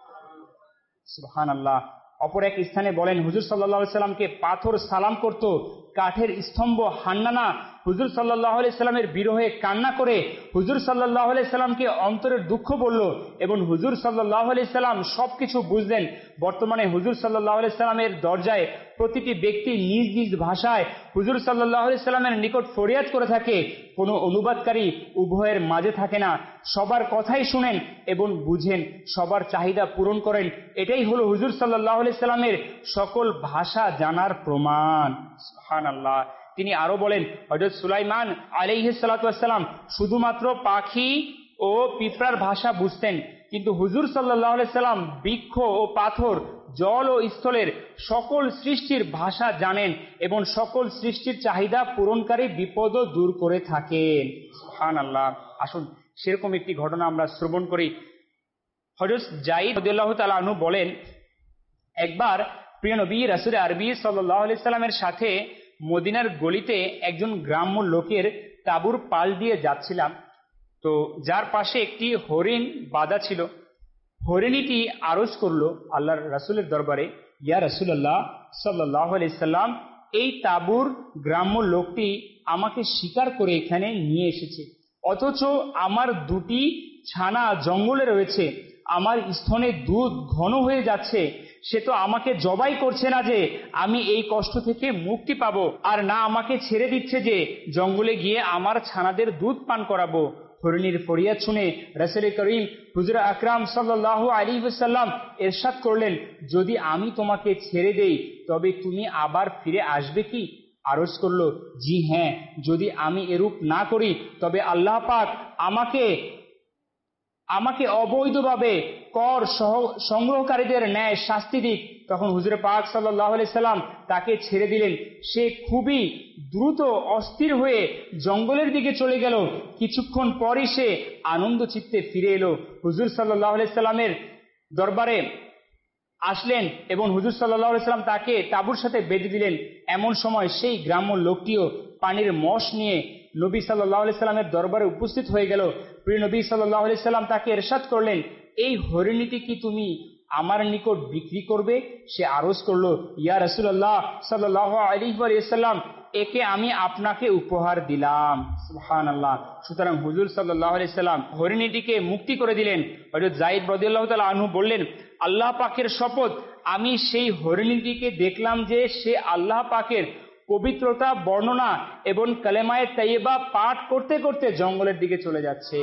সুবহানাল্লাহ। অপর এক স্থানে বলেন, হুজুর সাল্লাল্লাহু আলাইহি সাল্লামকে পাথর সালাম করত, কাঠের স্তম্ভ হান্নানা হুজুর সাল্লাল্লাহু আলাইহি সাল্লামের বিরহে কান্না করে হুজুর সাল্লাল্লাহু আলাইহি সাল্লামকে অন্তরের দুঃখ বলল, এবং হুজুর সাল্লাল্লাহু আলাইহি সাল্লাম সবকিছু বুঝলেন। বর্তমানে হুজুর সাল্লাল্লাহু আলাইহি সাল্লামের দরজায় প্রতিটি ব্যক্তি নিজ নিজ ভাষায় হুজুর সাল্লাল্লাহু আলাইহি সাল্লামের নিকট ফরিয়াদ করে থাকে। কোনো অনুবাদকারী উভয়ের মাঝে থাকে না, সবার কথাই শুনেন এবং বুঝেন, সবার চাহিদা পূরণ করেন। এটাই হলো হুজুর সাল্লাল্লাহু আলাইহি সাল্লামের সকল ভাষা জানার প্রমাণ। সুবহানাল্লাহ। তিনি আরো বলেন, হযরত সুলাইমান আলাইহিস সালাতু ওয়াস সালাম শুধুমাত্র পাখি ও পিঁপড়ার ভাষা বুঝতেন, কিন্তু হুজুর সাল্লাল্লাহু আলাইহি সাল্লাম বৃক্ষ ও পাথর, জল ও স্থলের সকল সৃষ্টির ভাষা জানেন এবং সকল সৃষ্টির চাহিদা পূরণকারী বিপদও দূর করে থাকেন। সুবহানাল্লাহ। আসুন সেরকম একটি ঘটনা আমরা শ্রবণ করি। হযরত যায়েদ রাদিয়াল্লাহু তাআলা আনহু বলেন, একবার প্রিয় নবী রাসূল আরবি সাল্লাল্লাহু আলাইহি সাল্লামের সাথে মদিনার গলিতে একজন গ্রাম্য লোকের তাঁবুর পাল দিয়ে যাচ্ছিলাম। তো যার পাশে একটি হরিণ বাঁধা ছিল। হরিণীটি আরজ করলো আল্লাহর রাসূলের দরবারে, ইয়া রাসূলুল্লাহ সাল্লাল্লাহু আলাইহি সাল্লাম, এই তাঁবুর গ্রাম্য লোকটি আমাকে শিকার করে এখানে নিয়ে এসেছে, অথচ আমার দুটি ছানা জঙ্গলে রয়েছে, আমার স্তনে দুধ ঘন হয়ে যাচ্ছে, সে তো আমাকে জবাই করছে না যে আমি এই কষ্ট থেকে মুক্তি পাবো, আর না আমাকে ছেড়ে দিচ্ছে যে জঙ্গলে গিয়ে আমার ছানাদের দুধ পান করাবো। হরিণীর ফরিয়াদ শুনে রাসূল করিম হুজুর আকরাম সাল্লাল্লাহু আলাইহি ওয়াসাল্লাম ইরশাদ করলেন, যদি আমি তোমাকে ছেড়ে দেই তবে তুমি আবার ফিরে আসবে কি? আরজ করল, জি হ্যাঁ, যদি আমি এরূপ না করি তবে আল্লাহ পাক আমাকে অবৈধভাবে কর সংগ্রহকারীদের ন্যায় শাস্তি দিক। তখন হুজুর পাক সাল্লাল্লাহু আলাইহি সাল্লাম তাকে ছেড়ে দিলেন। সে খুবই দ্রুত অস্থির হয়ে জঙ্গলের দিকে চলে গেল। কিছুক্ষণ পরই সে আনন্দ চিত্তে ফিরে এলো, হুজুর সাল্লাল্লাহু আলাইহি সাল্লামের দরবারে আসলেন এবং হুজুর সাল্লাল্লাহু আলাইহি সাল্লাম তাকে তাঁবুর সাথে বেঁধে দিলেন। এমন সময় সেই গ্রাম্য লোকটিও পানির মশ নিয়ে নবী সাল্লাল্লাহু আলাইহি সাল্লামের দরবারে উপস্থিত হয়ে গেল। প্রিয় নবী সাল্লাল্লাহু আলাইহি সাল্লাম তাকে ইরশাদ করলেন, এই হরিণীটি কি তুমি আমার নিকট বিক্রি করবে? সে আরজ করলো, ইয়া রাসূলুল্লাহ সাল্লাল্লাহু আলাইহি ওয়াসাল্লাম, একে আমি আপনাকে উপহার দিলাম। সুবহানাল্লাহ। সুতরাং হুজুর সাল্লাল্লাহু আলাইহি সাল্লাম হরিণীটিকে মুক্তি করে দিলেন। হযরত যায়েদ রাদিয়াল্লাহু তাআলা আনহু বললেন, আল্লাহ পাকের শপথ, আমি সেই হরিণীটিকে দেখলাম যে সে আল্লাহ পাকের পবিত্রতা বর্ণনা এবং কালেমায়ে তাইয়্যিবা পাঠ করতে করতে জঙ্গলের দিকে চলে যাচ্ছে।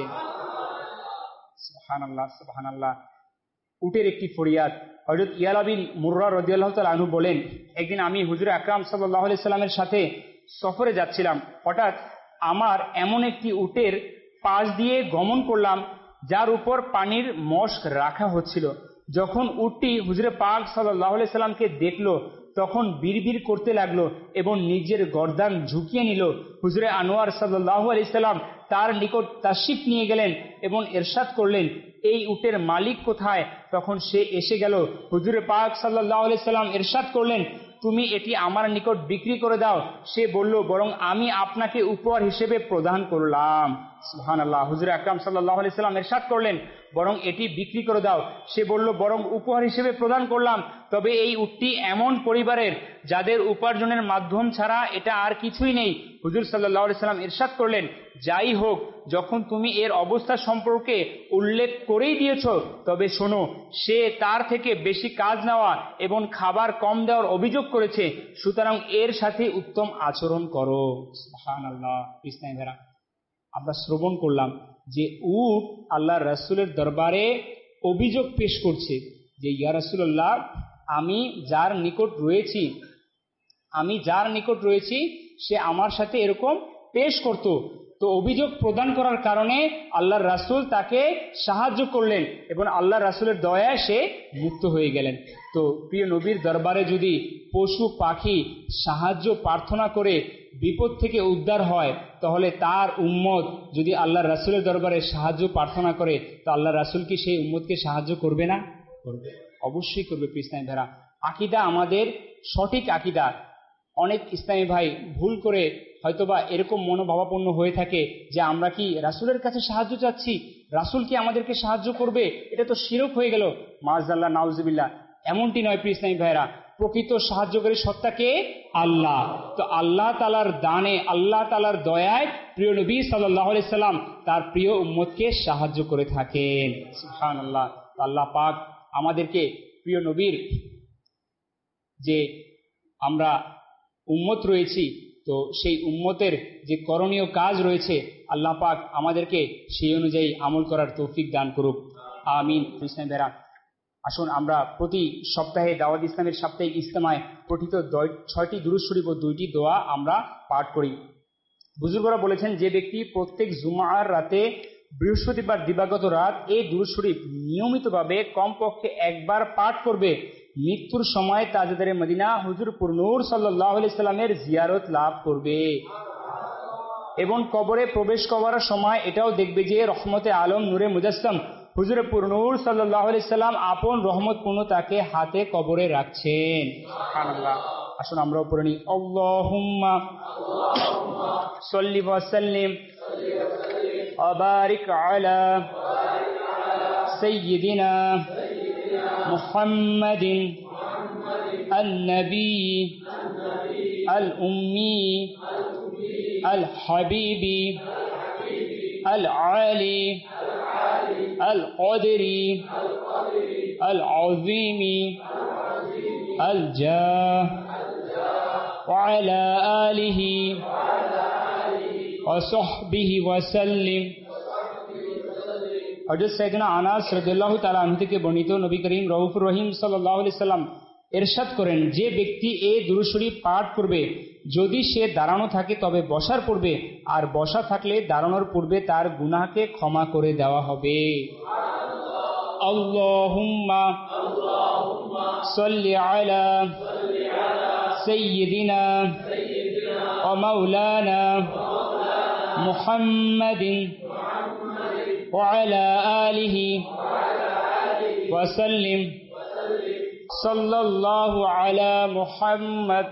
সুবহানাল্লাহ, সুবহানাল্লাহ। উটের একটি ফরিয়াদ। হযরত ইয়ালা বিন মুররা রাদিয়াল্লাহু তাআলা আনহু বলেন, একদিন আমি হুজুর আকরাম সাল্লাল্লাহু আলাইহি সাল্লামের সাথে সফরে যাচ্ছিলাম। হঠাৎ আমার এমন একটি উটের পাশ দিয়ে গমন করলাম যার উপর পানির মশক রাখা হচ্ছিল। যখন উটটি হুজুরে পাক সাল্লাল্লাহু আলাইহি সাল্লামকে দেখলো তখন বিড়বিড় করতে লাগলো এবং নিজের গর্দান ঝুঁকিয়ে নিল। হুজুরে আনোয়ার সাল্লাল্লাহু আলাইহি সাল্লাম তার নিকট তাশরিফ নিয়ে গেলেন এবং ইরশাদ করলেন, এই উটের মালিক কোথায়? তখন সে এসে গেল। হুজুরে পাক সাল্লাল্লাহু আলাইহি সাল্লাম ইরশাদ করলেন, তুমি এটি আমার নিকট বিক্রি করে দাও। সে বলল, বরং আমি আপনাকে উপহার হিসেবে প্রদান করলাম। সুবহানাল্লাহ। হুজুর আকরাম সাল্লাল্লাহু আলাইহি সাল্লাম ইরশাদ করলেন, বরং এটি বিক্রি করে দাও। সে বলল, বরং উপহার হিসেবে প্রদান করলাম। তবে এই উটটি এমন পরিবারের যাদের উপার্জনের মাধ্যম ছাড়া এটা আর কিছুই নেই। হুজুর সাল্লাল্লাহু আলাইহি সাল্লাম ইরশাদ করলেন, যাই হোক, যখন তুমি এর অবস্থা সম্পর্কে উল্লেখ করেই দিয়েছ তবে শোনো, সে তার থেকে বেশি কাজ নেওয়া এবং খাবার কম দেওয়ার অভিযোগ করেছে, সুতরাং এর সাথে উত্তম আচরণ করো। সুবহানাল্লাহ। ইসলামী ভাইরা, আমরা শ্রবণ করলাম যে উট আল্লাহ রাসূলের দরবারে অভিযোগ পেশ করছে যে, ইয়া রাসূলুল্লাহ, আমি যার নিকট রয়েছি সে আমার সাথে এরকম পেশ করত। তো অভিযোগ প্রদান করার কারণে আল্লাহর রাসূল তাকে সাহায্য করলেন এবং আল্লাহ রাসূলের দয়ায় সে মুক্ত হয়ে গেলেন। তো প্রিয় নবীর দরবারে যদি পশু পাখি সাহায্য প্রার্থনা করে বিপদ থেকে উদ্ধার হয়, তাহলে তার উম্মত যদি আল্লাহর রাসূলের দরবারে সাহায্য প্রার্থনা করে তো আল্লাহর রাসূল কি সেই উম্মতকে সাহায্য করবে না? করবে, অবশ্যই করবে। ইসলামী ভাইরা, আকীদা আমাদের সঠিক আকীদা। অনেক ইসলামী ভাই ভুল করে হয়তোবা এরকম মনোভাবাপন্ন হয়ে থাকে যে আমরা কি রাসূলের কাছে সাহায্য চাচ্ছি, রাসূল কি আমাদেরকে সাহায্য করবে? এটা তো শিরক হয়ে গেল। মাযআল্লাহ, নাউযুবিল্লাহ। এমনটি নয় প্রিয় ইসলামী ভাইরা, প্রকৃত সাহায্যকারী সত্তা কে? আল্লাহ। তো আল্লাহ তাআলার দানে, আল্লাহ তাআলার দয়ায় প্রিয় নবী সাল্লাল্লাহু আলাইহি সাল্লাম তার প্রিয় উম্মতকে সাহায্য করে থাকেন। সুবহানাল্লাহ। আল্লাহ পাক আমাদেরকে প্রিয় নবীর যে আমরা উম্মত রয়েছি, তো সেই উম্মতের যে করণীয় কাজ রয়েছে আল্লাহ পাক আমাদেরকে সেই অনুযায়ী আমল করার তৌফিক দান করুক। আমিন। ইসলামী ভাইরা, আসুন আমরা প্রতি সপ্তাহে দাওয়াত ইসলামের সাপ্তাহিক ইজতেমায় পঠিত 6টি দুরূদ শরীফ ও 2টি দোয়া আমরা পাঠ করি। বুজুর্গরা বলেছেন, যে ব্যক্তি প্রত্যেক জুমার রাতে, বৃহস্পতিবার দিবাগত রাত এই দুরূদ শরীফ নিয়মিতভাবে কমপক্ষে একবার পাঠ করবে, মৃত্যুর সময় তাজদারে মদিনা হুজুর পুরনূর সাল্লাল্লাহু আলাইহি সাল্লামের জিয়ারত লাভ করবে এবং কবরে প্রবেশ করার সময় এটাও দেখবে যে রহমতে আলম নূরে মুজাসসাম হুজুর পুরনূর সাল্লাল্লাহু আলাইহি সাল্লাম আপন রহমতপূর্ণ তাকে হাতে কবরে রাখছেন। সুবহানাল্লাহ। আসুন আমরাও পড়ে নিই, আল্লাহুম্মা সাল্লি ওয়া সাল্লিম ওয়া বারিক আলা সাইয়্যিদিনা মুহাম্মাদিন النبي الأمي الحبيبي العالي القدري العظيم الجاه وعلى آله وصحبه وسلم। হযরত সাইয়েদনা আনাস রাদিয়াল্লাহু তাআলা আনহু থেকে বর্ণিত, নবী করিম রউফুর রহিম সাল্লাল্লাহু আলাইহি সাল্লাম ইরশাদ করেন, যে ব্যক্তি এই দুরূদ শরীফ পাঠ করবে, যদি সে দাঁড়ানো থাকে তবে বসার পূর্বে, আর বসা থাকলে দাঁড়ানোর পূর্বে তার গুনাহকে ক্ষমা করে দেওয়া হবে। আল্লাহুম্মা সাল্লি আলা সাইয়্যিদিনা ওয়া মাওলানা মুহাম্মাদিন ওয়া আলা আলিহি ওয়া সাল্লিম সাল্লাল্লাহু আলা মুহাম্মদ।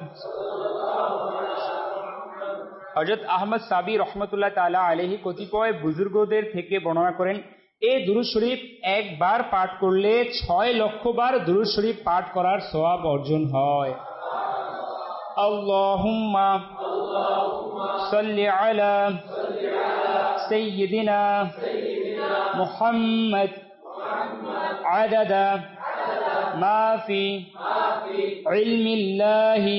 হযরত আহমদ সাবি রহমতুল্লাহ তাআলা আলাইহি কতিপয় বুজুর্গদের থেকে বর্ণনা করেন, এই দুরূদ শরীফ একবার পাঠ করলে 6 লক্ষ বার দুরূদ শরীফ পাঠ করার সওয়াব অর্জন হয়। আল্লাহুম্মা সাল্লি আলা সাইয়্যিদিনা মুহাম্মদ আদাদা মা ফি ইলমিল্লাহি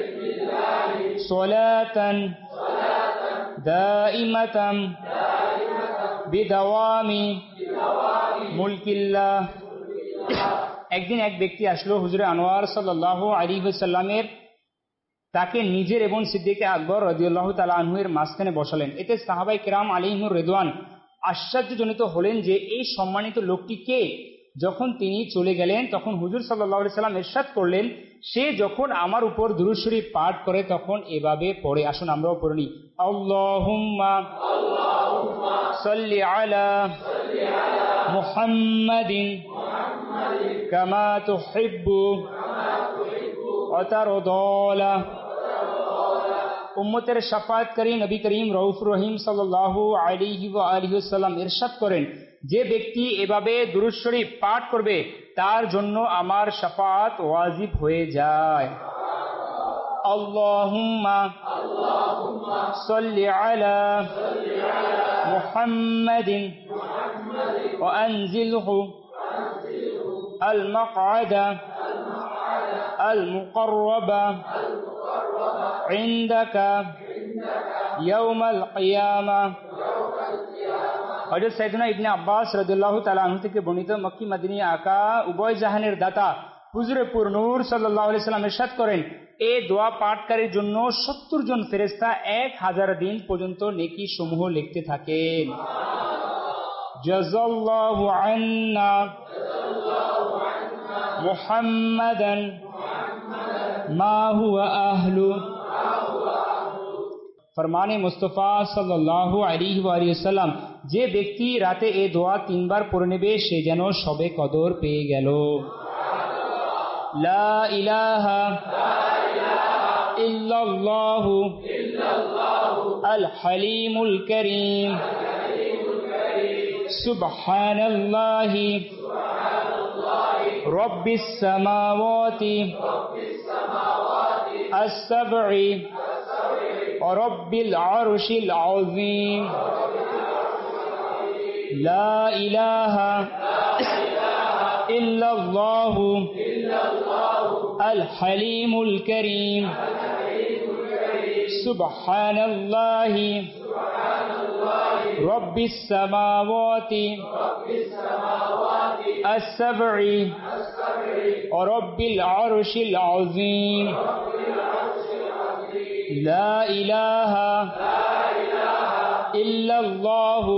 সালাতান দাইমাতান বিদাওয়ামি মুলকিল্লাহ। একদিন এক ব্যক্তি আসলো হুজুরে আনোয়ার সাল্লাল্লাহু আলাইহি ওয়াসাল্লামের তাকে নিজের এবং সিদ্দিক আকবর রাদিয়াল্লাহু তাআলা আনহু এর মাঝখানে বসালেন। এতে সাহাবাই কেরাম আলাইহিমুর রিদওয়ান আশ্চর্যজনিত হলেন যে এই সম্মানিত লোকটি কে। যখন তিনি চলে গেলেন তখন হুজুর সাল্লাল্লাহু আলাইহি সাল্লাম ইরশাদ করলেন, সে যখন আমার উপর দুরূদ শরীফ পাঠ করে তখন এভাবে পড়ে। আসুন আমরাও পড়ে নিই। আল্লাহুম্মা সাল্লি আলা মুহাম্মাদিন কামা তুহিব্বু ওয়া তারদা। উম্মতের শাফাআতকারী নবী করিম রউফুর রহিম সাল্লাল্লাহু আলাইহি ওয়া আলিহি ওয়াসাল্লাম ইরশাদ করেন, যে ব্যক্তি এভাবে দুরূদ শরীফ পাঠ করবে তার জন্য আমার শাফাআত ওয়াজিব হয়ে যায়। আল্লাহুম্মা সাল্লি আলা মুহাম্মাদিন ওয়া আনজিলহু আল মাকআদা আল মুকাররাবা ইনদাকা ইয়াউমাল কিয়ামা। হযরত সাইয়েদনা ইবনে আব্বাস রাদিয়াল্লাহু তাআলা আনহু থেকে বর্ণিত, মক্কি মদিনী আকা উভয় জাহানের দাতা হুজুরে পুর নূর সাল্লাল্লাহু আলাইহি সাল্লাম ইরশাদ করেন, এই দোয়া পাঠকারীর জন্য 70 জন ফেরেশতা 1000 দিন পর্যন্ত নেকি সমূহ লিখতে থাকেন। জাযাল্লাহু আন্না মুহাম্মাদান মা হুয়া আহলু। ফরমানে মুস্তাফা সাল্লাল্লাহু আলাইহি ওয়াসাল্লাম, যে ব্যক্তি রাতে এই দোয়া 3 বার পড়ে নেবে সে যেন সবে কদর পেয়ে গেল। লা ইলাহা ইল্লাল্লাহু আল হালিমুল কারীম সুবহানাল্লাহি রব্বিস সামাওয়াতি আস-সাব'i ওয়া রব্বিল আরশিল আযীম। লা ইলাহা ইল্লাল্লাহু আল হালিমুল কারীম সুবহানাল্লাহি রব্বিস সামাওয়াতি আস-সাব'i ওয়া রব্বিল আরশিল আযীম। লা ইলাহা ইল্লাল্লাহু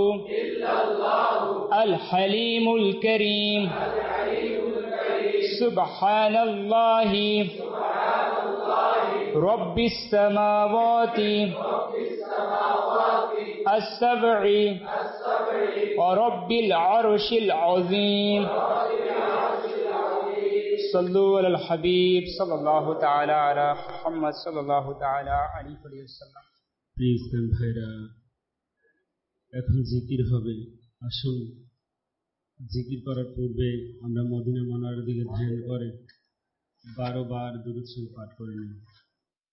আল হালিমুল কারীম সুবহানাল্লাহি রব্বিস সামাওয়াতি আস-সাব'i ওয়া রব্বিল আরশিল আযীম। সাল্লু আলাল হাবিব সাল্লাল্লাহু তাআলা আলা মুহাম্মদ সাল্লাল্লাহু তাআলা আলাইহি ওয়াসাল্লাম। প্রিয় ইসলাম ভাইরা, এখন জিকির হবে। আসুন জিকির করার পূর্বে আমরা মদিনা মুনাওয়ারার দিকে ধ্যান করে 12 বার দুরূদ শরীফ পাঠ করে নিই।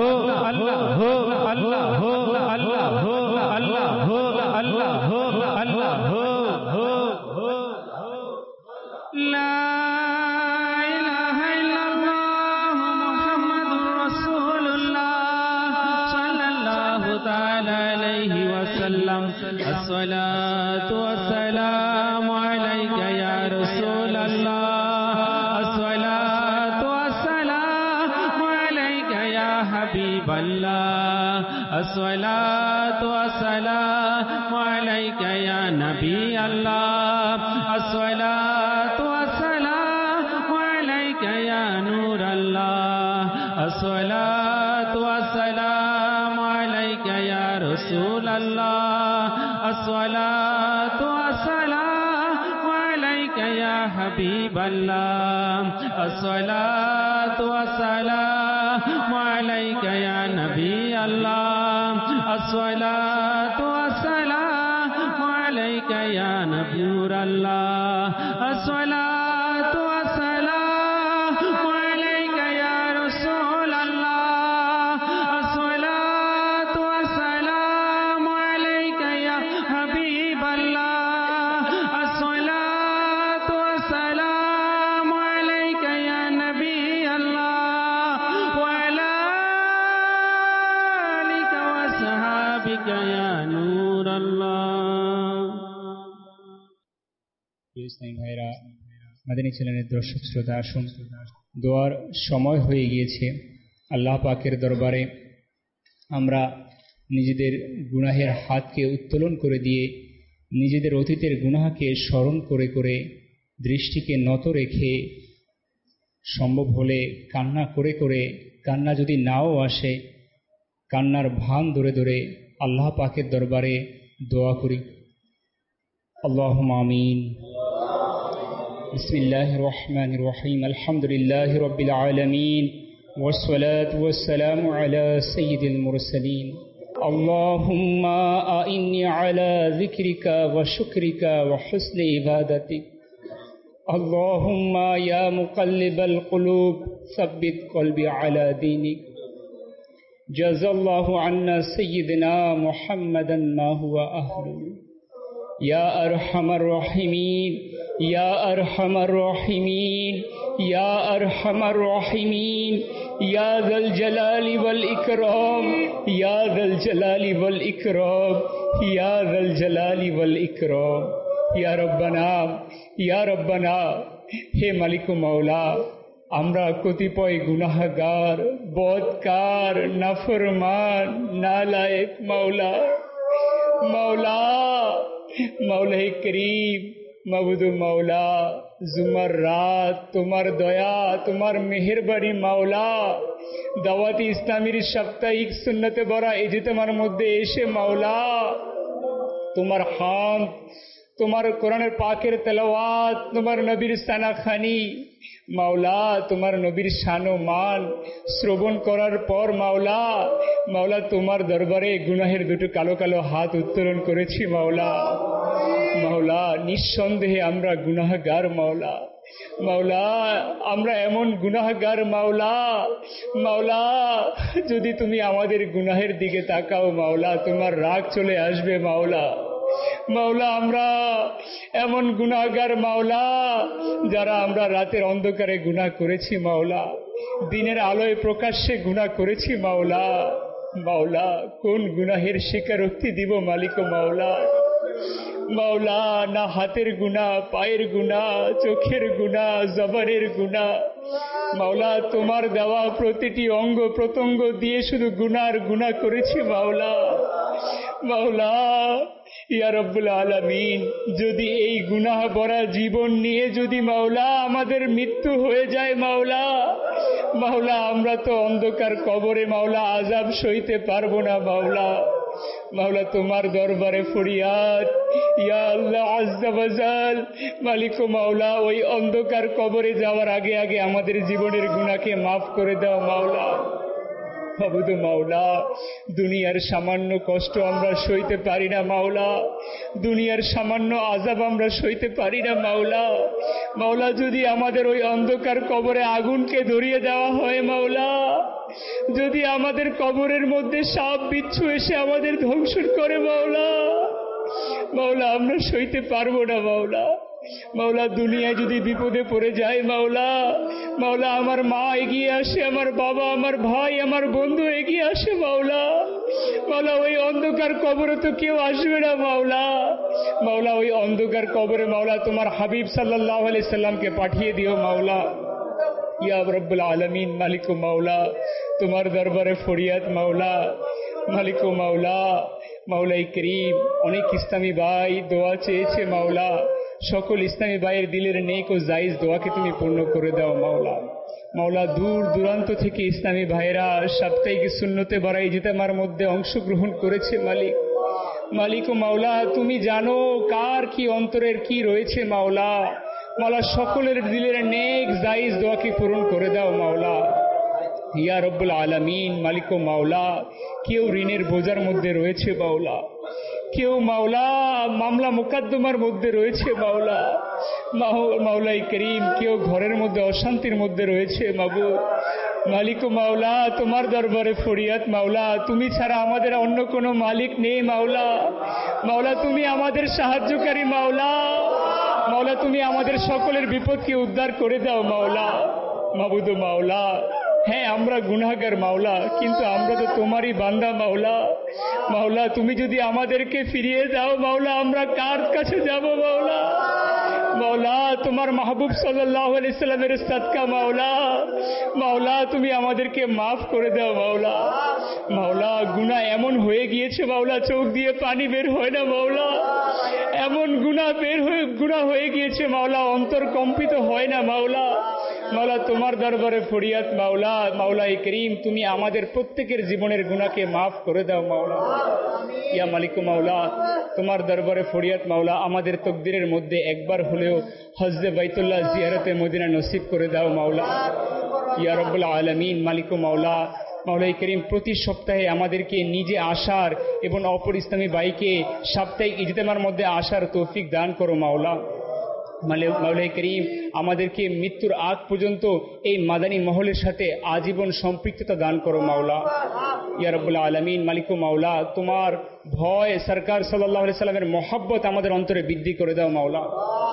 الصلاة والسلام عليك يا رسول الله الصلاة والسلام عليك يا حبيب الله الصلاة والسلام عليك يا نبي الله الصلاة والسلام عليك يا نور الله الصلاة والسلام عليك يا رسول الله الصلاة والسلام عليك يا حبيب الله الصلاة والسلام عليك يا نبي الله الصلاة والسلام عليك يا نبي الله الصلاة والسلام عليك يا رسول الله الصلاة والسلام عليك يا حبيب الله الصلاة والسلام عليك يا نبي الله وعلى آلك وصحابك يا نور الله ইসলামী ভাইরা, মাদানী চ্যানেলের দর্শক শ্রোতা, আসুন দোয়ার সময় হয়ে গিয়েছে। আল্লাহ পাকের দরবারে আমরা নিজেদের গুনাহের হাতকে উত্তোলন করে দিয়ে নিজেদের অতীতের গুনাহকে স্মরণ করে করে দৃষ্টিকে নত রেখে সম্ভব হলে কান্না করে করে, কান্না যদি নাও আসে কান্নার ভান ধরে ধরে আল্লাহ পাকের দরবারে দোয়া করি। আল্লাহুম্মা আমিন। বিসমিল্লাহির রহমানির রহিম। আলহামদুলিল্লাহি রাব্বিল আলামিন ওয়াসসালাতু ওয়াসসালামু আলা সাইয়্যিদিল মুরসালিন। আল্লাহুম্মা আইন্নি আলা যিকরিকা ওয়া শুকরিকা ওয়া হুসনি ইবাদাতিক। আল্লাহুম্মা ইয়া মুকাল্লিবাল কুলুব সাব্বিত কলবি আলা দীনিক। জাযাল্লাহু আন্না সাইয়্যিদিনা মুহাম্মাদান মা হুয়া আহলু। ইয়া আরহামার রাহিমিন, ইয়া আরহামার রাহিমিন, ইয়া আরহামার রাহিমিন, ইয়া যাল জালালি ওয়াল ইকরাম, ইয়া যাল জালালি ওয়াল ইকরাম, ইয়া যাল জালালি ওয়াল ইকরাম। ইয়া রব্বানা, ইয়া রব্বানা, হে মালিক ও মাওলা, আমরা কতিপয় গুনাহগার, বদকার, নাফরমান, নালায়েক মাওলা, মাওলা, মাওলাই করিম, মাবুদু মাওলা, জুমার রাত তোমার দয়া, তোমার মেহেরবানি মাওলা, দাওয়াতি ইসলামীর সাপ্তাহিক সুন্নতে ভরা ইজতেমার মধ্যে এসে মাওলা তোমার হামদ, তোমার কোরআনের পাকের তেলাওয়াত, তোমার নবীর সানাখানি মাওলা, তোমার নবীর শান ও মান শ্রবণ করার পর মাওলা, মাওলা তোমার দরবারে গুনাহের দুটো কালো কালো হাত উত্তোলন করেছি মাওলা। মাওলা, নিঃসন্দেহে আমরা গুনাহগার মাওলা, মাওলা আমরা এমন গুনাহগার মাওলা, মাওলা যদি তুমি আমাদের গুনাহের দিকে তাকাও মাওলা তোমার রাগ চলে আসবে মাওলা। মাওলা আমরা এমন গুনাহগার মাওলা যারা আমরা রাতের অন্ধকারে গুনাহ করেছি মাওলা, দিনের আলোয় প্রকাশ্যে গুনাহ করেছি মাওলা। মাওলা কোন গুনাহের স্বীকারোক্তি দিব মালিক ও মাওলা। মাওলা না হাতের গুনাহ, পায়ের গুনাহ, চোখের গুনাহ, জবানের গুনাহ, মাওলা তোমার দেওয়া প্রতিটি অঙ্গ প্রত্যঙ্গ দিয়ে শুধু গুনার গুনাহ করেছি মাওলা। মাওলা ইয়া রব্বুল আলামিন, যদি এই গুনাহ ভরা জীবন নিয়ে যদি মাওলা আমাদের মৃত্যু হয়ে যায় মাওলা, মাওলা আমরা তো অন্ধকার কবরে মাওলা আযাব সইতে পারবো না মাওলা। মাওলা তোমার দরবারে ফরিয়াদ, ইয়া আল্লাহ আযজা ওয়াজাল, মালিক ও মাওলা ওই অন্ধকার কবরে যাওয়ার আগে আগে আমাদের জীবনের গুনাহকে মাফ করে দাও মাওলা। মাবুদ মাওলা, দুনিয়ার সামান্য কষ্ট আমরা সইতে পারি না মাওলা, দুনিয়ার সামান্য আযাব আমরা সইতে পারি না মাওলা। মাওলা, যদি আমাদের ওই অন্ধকার কবরে আগুনকে ধরিয়ে দেওয়া হয় মাওলা, যদি আমাদের কবরের মধ্যে সাপ বিচ্ছু এসে আমাদের ধ্বংস করে মাওলা, মাওলা আমরা সইতে পারবো না মাওলা। মাওলা, দুনিয়ায় যদি বিপদে পড়ে যায় মাওলা, মাওলা আমার মা এগিয়ে আসে, আমার বাবা, আমার ভাই, আমার বন্ধু এগিয়ে আসে মাওলা। মাওলা, ওই অন্ধকার কবরে তো কেউ আসবে না মাওলা। মাওলা, ওই অন্ধকার কবরে মাওলা তোমার হাবিব সাল্লাল্লাহু আলাইহি সাল্লামকে পাঠিয়ে দিও মাওলা। ইয়া রব্বুল আলামিন, মালিক ও মাওলা, তোমার দরবারে ফরিয়াদ মাওলা, মালিক ও মাওলা, মাওলাই করিম, অনেক ইসলামী ভাই দোয়া চেয়েছে মাওলা, সকল ইসলামী ভাইয়ের দিলের নেক ও জায়েজ দোয়াকে তুমি পূর্ণ করে দাও মাওলা। মাওলা, দূর দূরান্ত থেকে ইসলামী ভাইয়েরা সাপ্তাহিক সুন্নতে বাড়াই ইজতেমার মধ্যে অংশগ্রহণ করেছে মালিক। মালিক ও মাওলা, তুমি জানো কার কি অন্তরের কি রয়েছে মাওলা। মাওলা, সকলের দিলের নেক জায়েজ দোয়াকে পূরণ করে দাও মাওলা। ইয়া রব্বুল আলামিন, মালিক ও মাওলা, কেউ ঋণের বোঝার মধ্যে রয়েছে মাওলা, কেউ মাওলা মামলা মোকদ্দমার মধ্যে রয়েছে মাওলা, মাওলাই করিম, কেউ ঘরের মধ্যে অশান্তির মধ্যে রয়েছে মাবুদ। মালিক ও মাওলা, তোমার দরবারে ফরিয়াদ মাওলা, তুমি ছাড়া আমাদের অন্য কোনো মালিক নেই মাওলা। মাওলা, তুমি আমাদের সাহায্যকারী মাওলা। মাওলা, তুমি আমাদের সকলের বিপদকে উদ্ধার করে দাও মাওলা। মাবুদ ও মাওলা, হ্যাঁ আমরা গুনাহগার মাওলা, কিন্তু আমরা তো তোমারই বান্দা মাওলা। মাওলা, তুমি যদি আমাদেরকে ফিরিয়ে দাও মাওলা, আমরা কার কাছে যাব মাওলা? মাওলা, তোমার মাহবুব সাল্লাল্লাহু আলাইহি সাল্লামের সাদকা মাওলা, মাওলা তুমি আমাদেরকে মাফ করে দাও মাওলা। মাওলা, গুনাহ এমন হয়ে গিয়েছে মাওলা, চোখ দিয়ে পানি বের হয় না মাওলা, এমন গুনাহ হয়ে গিয়েছে মাওলা, অন্তর কম্পিত হয় না মাওলা। মাওলা, তোমার দরবারে ফরিয়াদ মাওলা, মাওলাই করিম, তুমি আমাদের প্রত্যেকের জীবনের গুনাহকে মাফ করে দাও মাওলা। ইয়া মালিক মাওলা, তোমার দরবারে ফরিয়াদ মাওলা, আমাদের তকদিরের মধ্যে একবার হলেও হজ্জে বাইতুল্লাহ জিয়ারতে মদিনা নসিব করে দাও মাওলা। ইয়া রব্বুল আলামিন, মালিক মাওলা, মাওলাই করিম, প্রতি সপ্তাহে আমাদেরকে নিজে আসার এবং অপর ইসলামী ভাইকে সাপ্তাহিক ইজতেমার মধ্যে আসার তৌফিক দান করো মাওলা। মাওলাই করিম, আমাদেরকে মৃত্যুর আগ পর্যন্ত এই মাদানী মহলের সাথে আজীবন সম্পৃক্ততা দান করো মাওলা। ইয়া রাব্বুল আলামিন, মালিক মাওলা, তোমার ভয়, সরকার সাল্লাল্লাহু আলাইহি সাল্লামের মহব্বত আমাদের অন্তরে বৃদ্ধি করে দাও মাওলা।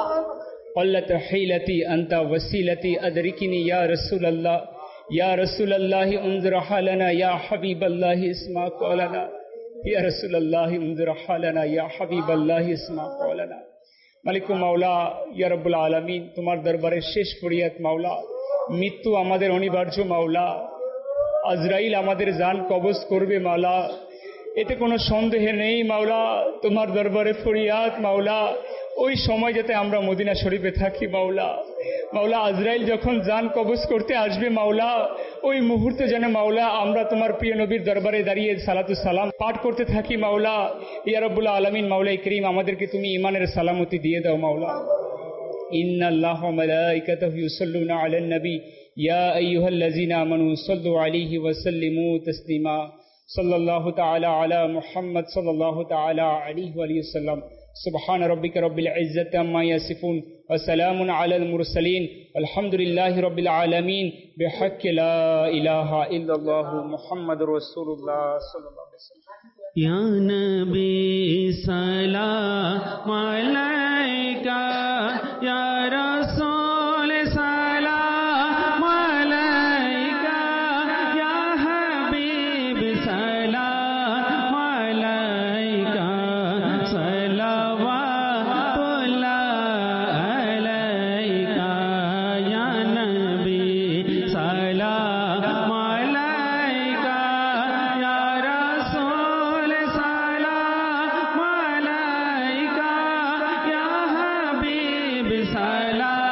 আল্লাহ হিলাতি আনতা ওয়াসিলাতি আদরিকিনি ইয়া রাসূলুল্লাহ, ইয়া রাসূলুল্লাহ উনজির হালানা, ইয়া হাবিবাল্লাহ ইসমা কওলানা, ইয়া রাসূলুল্লাহ উনজির হালানা, ইয়া হাবিবাল্লাহ ইসমা কওলানা। মালিক মাওলা, ইয়া রাব্বুল আলামিন, তোমার দরবারে শেষ ফরিয়াদ মাওলা, মৃত্যু আমাদের অনিবার্য মাওলা, আজরাইল আমাদের জান কবজ করবে মাওলা, এতে কোনো সন্দেহ নেই মাওলা। তোমার দরবারে ফরিয়াদ মাওলা, ওই সময় যাতে আমরা মদিনা শরীফে থাকি মাওলা। মাওলা, আজরাইল যখন জান কবজ করতে আসবে মাওলা, ওই মুহূর্তে যেন মাওলা আমরা তোমার প্রিয় নবীর দরবারে দাঁড়িয়ে সালাতু সালাম পাঠ করতে থাকি মাওলা। ইয়া রাব্বুল আলামিন, মাওলাই করিম, আমাদেরকে তুমি ঈমানের সালামতি দিয়ে দাও মাওলা। ইন্নাল্লাহা ওয়া মালাইকাতাহু ইউসাল্লুনা আলান নবী, ইয়া আইয়ুহাল্লাযীনা আমানু সাল্লু আলাইহি ওয়া সাল্লিমু তাসলিমা। সাল্লাল্লাহু তাআলা আলা মুহাম্মদ সাল্লাল্লাহু তাআলা আলাইহি ওয়া সাল্লাম। সুবহান রাব্বিকা রাব্বিল ইজ্জাতি আম্মা ইয়াসিফুন ওয়া সালামুন আলাল মুরসালিন, আলহামদুলিল্লাহি রাব্বিল আলামিন, বিহাক্কি লা ইলাহা ইল্লাল্লাহু মুহাম্মাদুর রাসূলুল্লাহ সাল্লাল্লাহু আলাইহি ওয়াসাল্লাম। ইয়া নবী সালাম আলাইকা, ইয়া রাসূল সালাম আলাইকা, ইয়া হাবিব সালাম আলাইকা, সালাওয়াতুল্লাহ আলাইকা, ইয়া নবী সালাম আলাইকা, ইয়া রাসূল সালাম আলাইকা, ইয়া হাবিব সালাম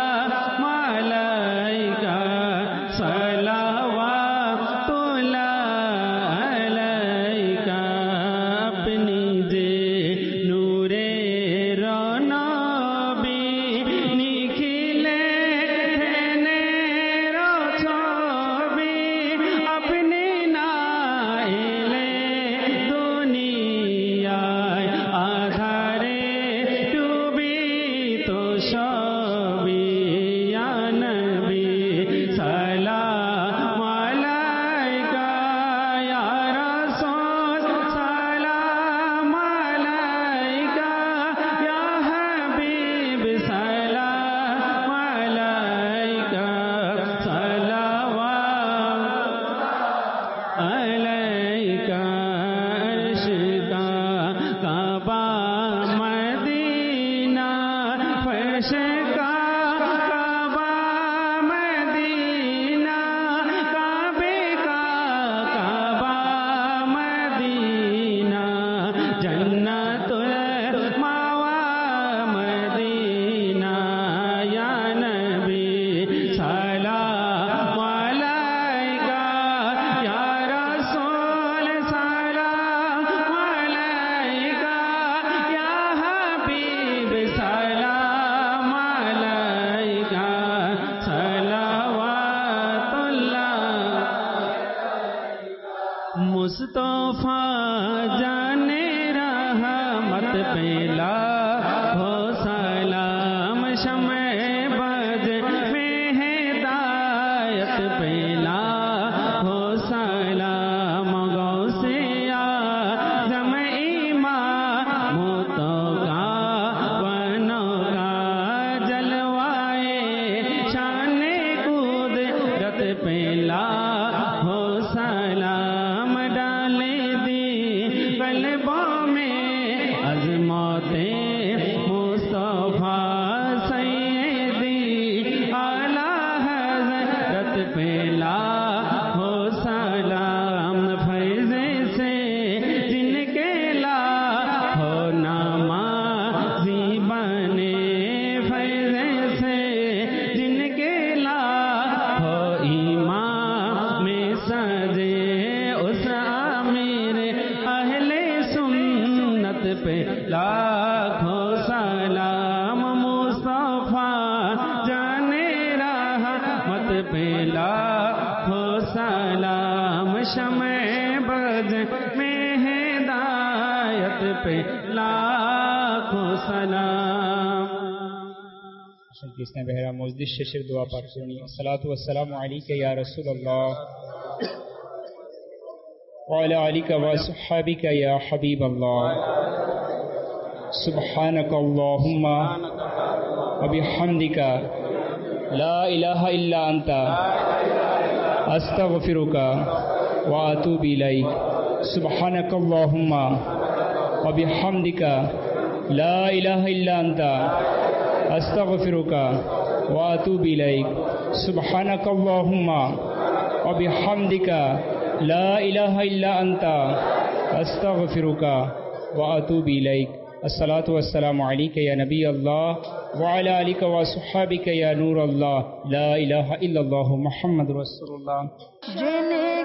मुस्तफा जाने रहमत पे लाखो सलाम शमे बज में हिदायत पे लाखो सलाम गौसे आज़म इमामों तो का वनों का जलवाए शान कुदरत पे लाखो सलाम डाले दी कल्बों में अज़मते मुस्तफा सैयदी आला हज़रत पे लाखो सलाम फैज़े से जिनके लाखो नमाज़ी बने फैज़े से जिनके लाखो इमाम में सजे उस आमिर अहले सुन्नत पे लाखो सलाम मुस्तफा जाने रहमत पे लाखो सलाम शमे बज में हिदायत पे लाखो सलाम। जिसने बहरा मस्जिद शेर दुआ पाठ सुनी। अस्सलातु वस्सलामु अलैका या रसूलल्लाह व अला आलिका व अस्हाबिका या हबीबल्लाह। सुब्हानका अल्लाहुम्मा व बिहम्दिका ला इलाहा इल्ला अंता अस्तगफिरुका व अतूबु इलैक। सुब्हानका अल्लाहुम्मा व बिहम्दिका ला इलाहा इल्ला अंता अस्तगफिरुका व अतूबु इलैक। सुब्हानका अल्लाहुम्मा व बिहम्दिका ला इलाहा इल्ला अंता अस्तगफिरुका व अतूबु इलैक। अस्सलातु वस्सलामु अलैका या नबी अल्लाह व अला आलिका व अस्हाबिका या नूर अल्लाह। ला इलाहा इल्लल्लाहु मुहम्मदुर रसूलुल्लाह।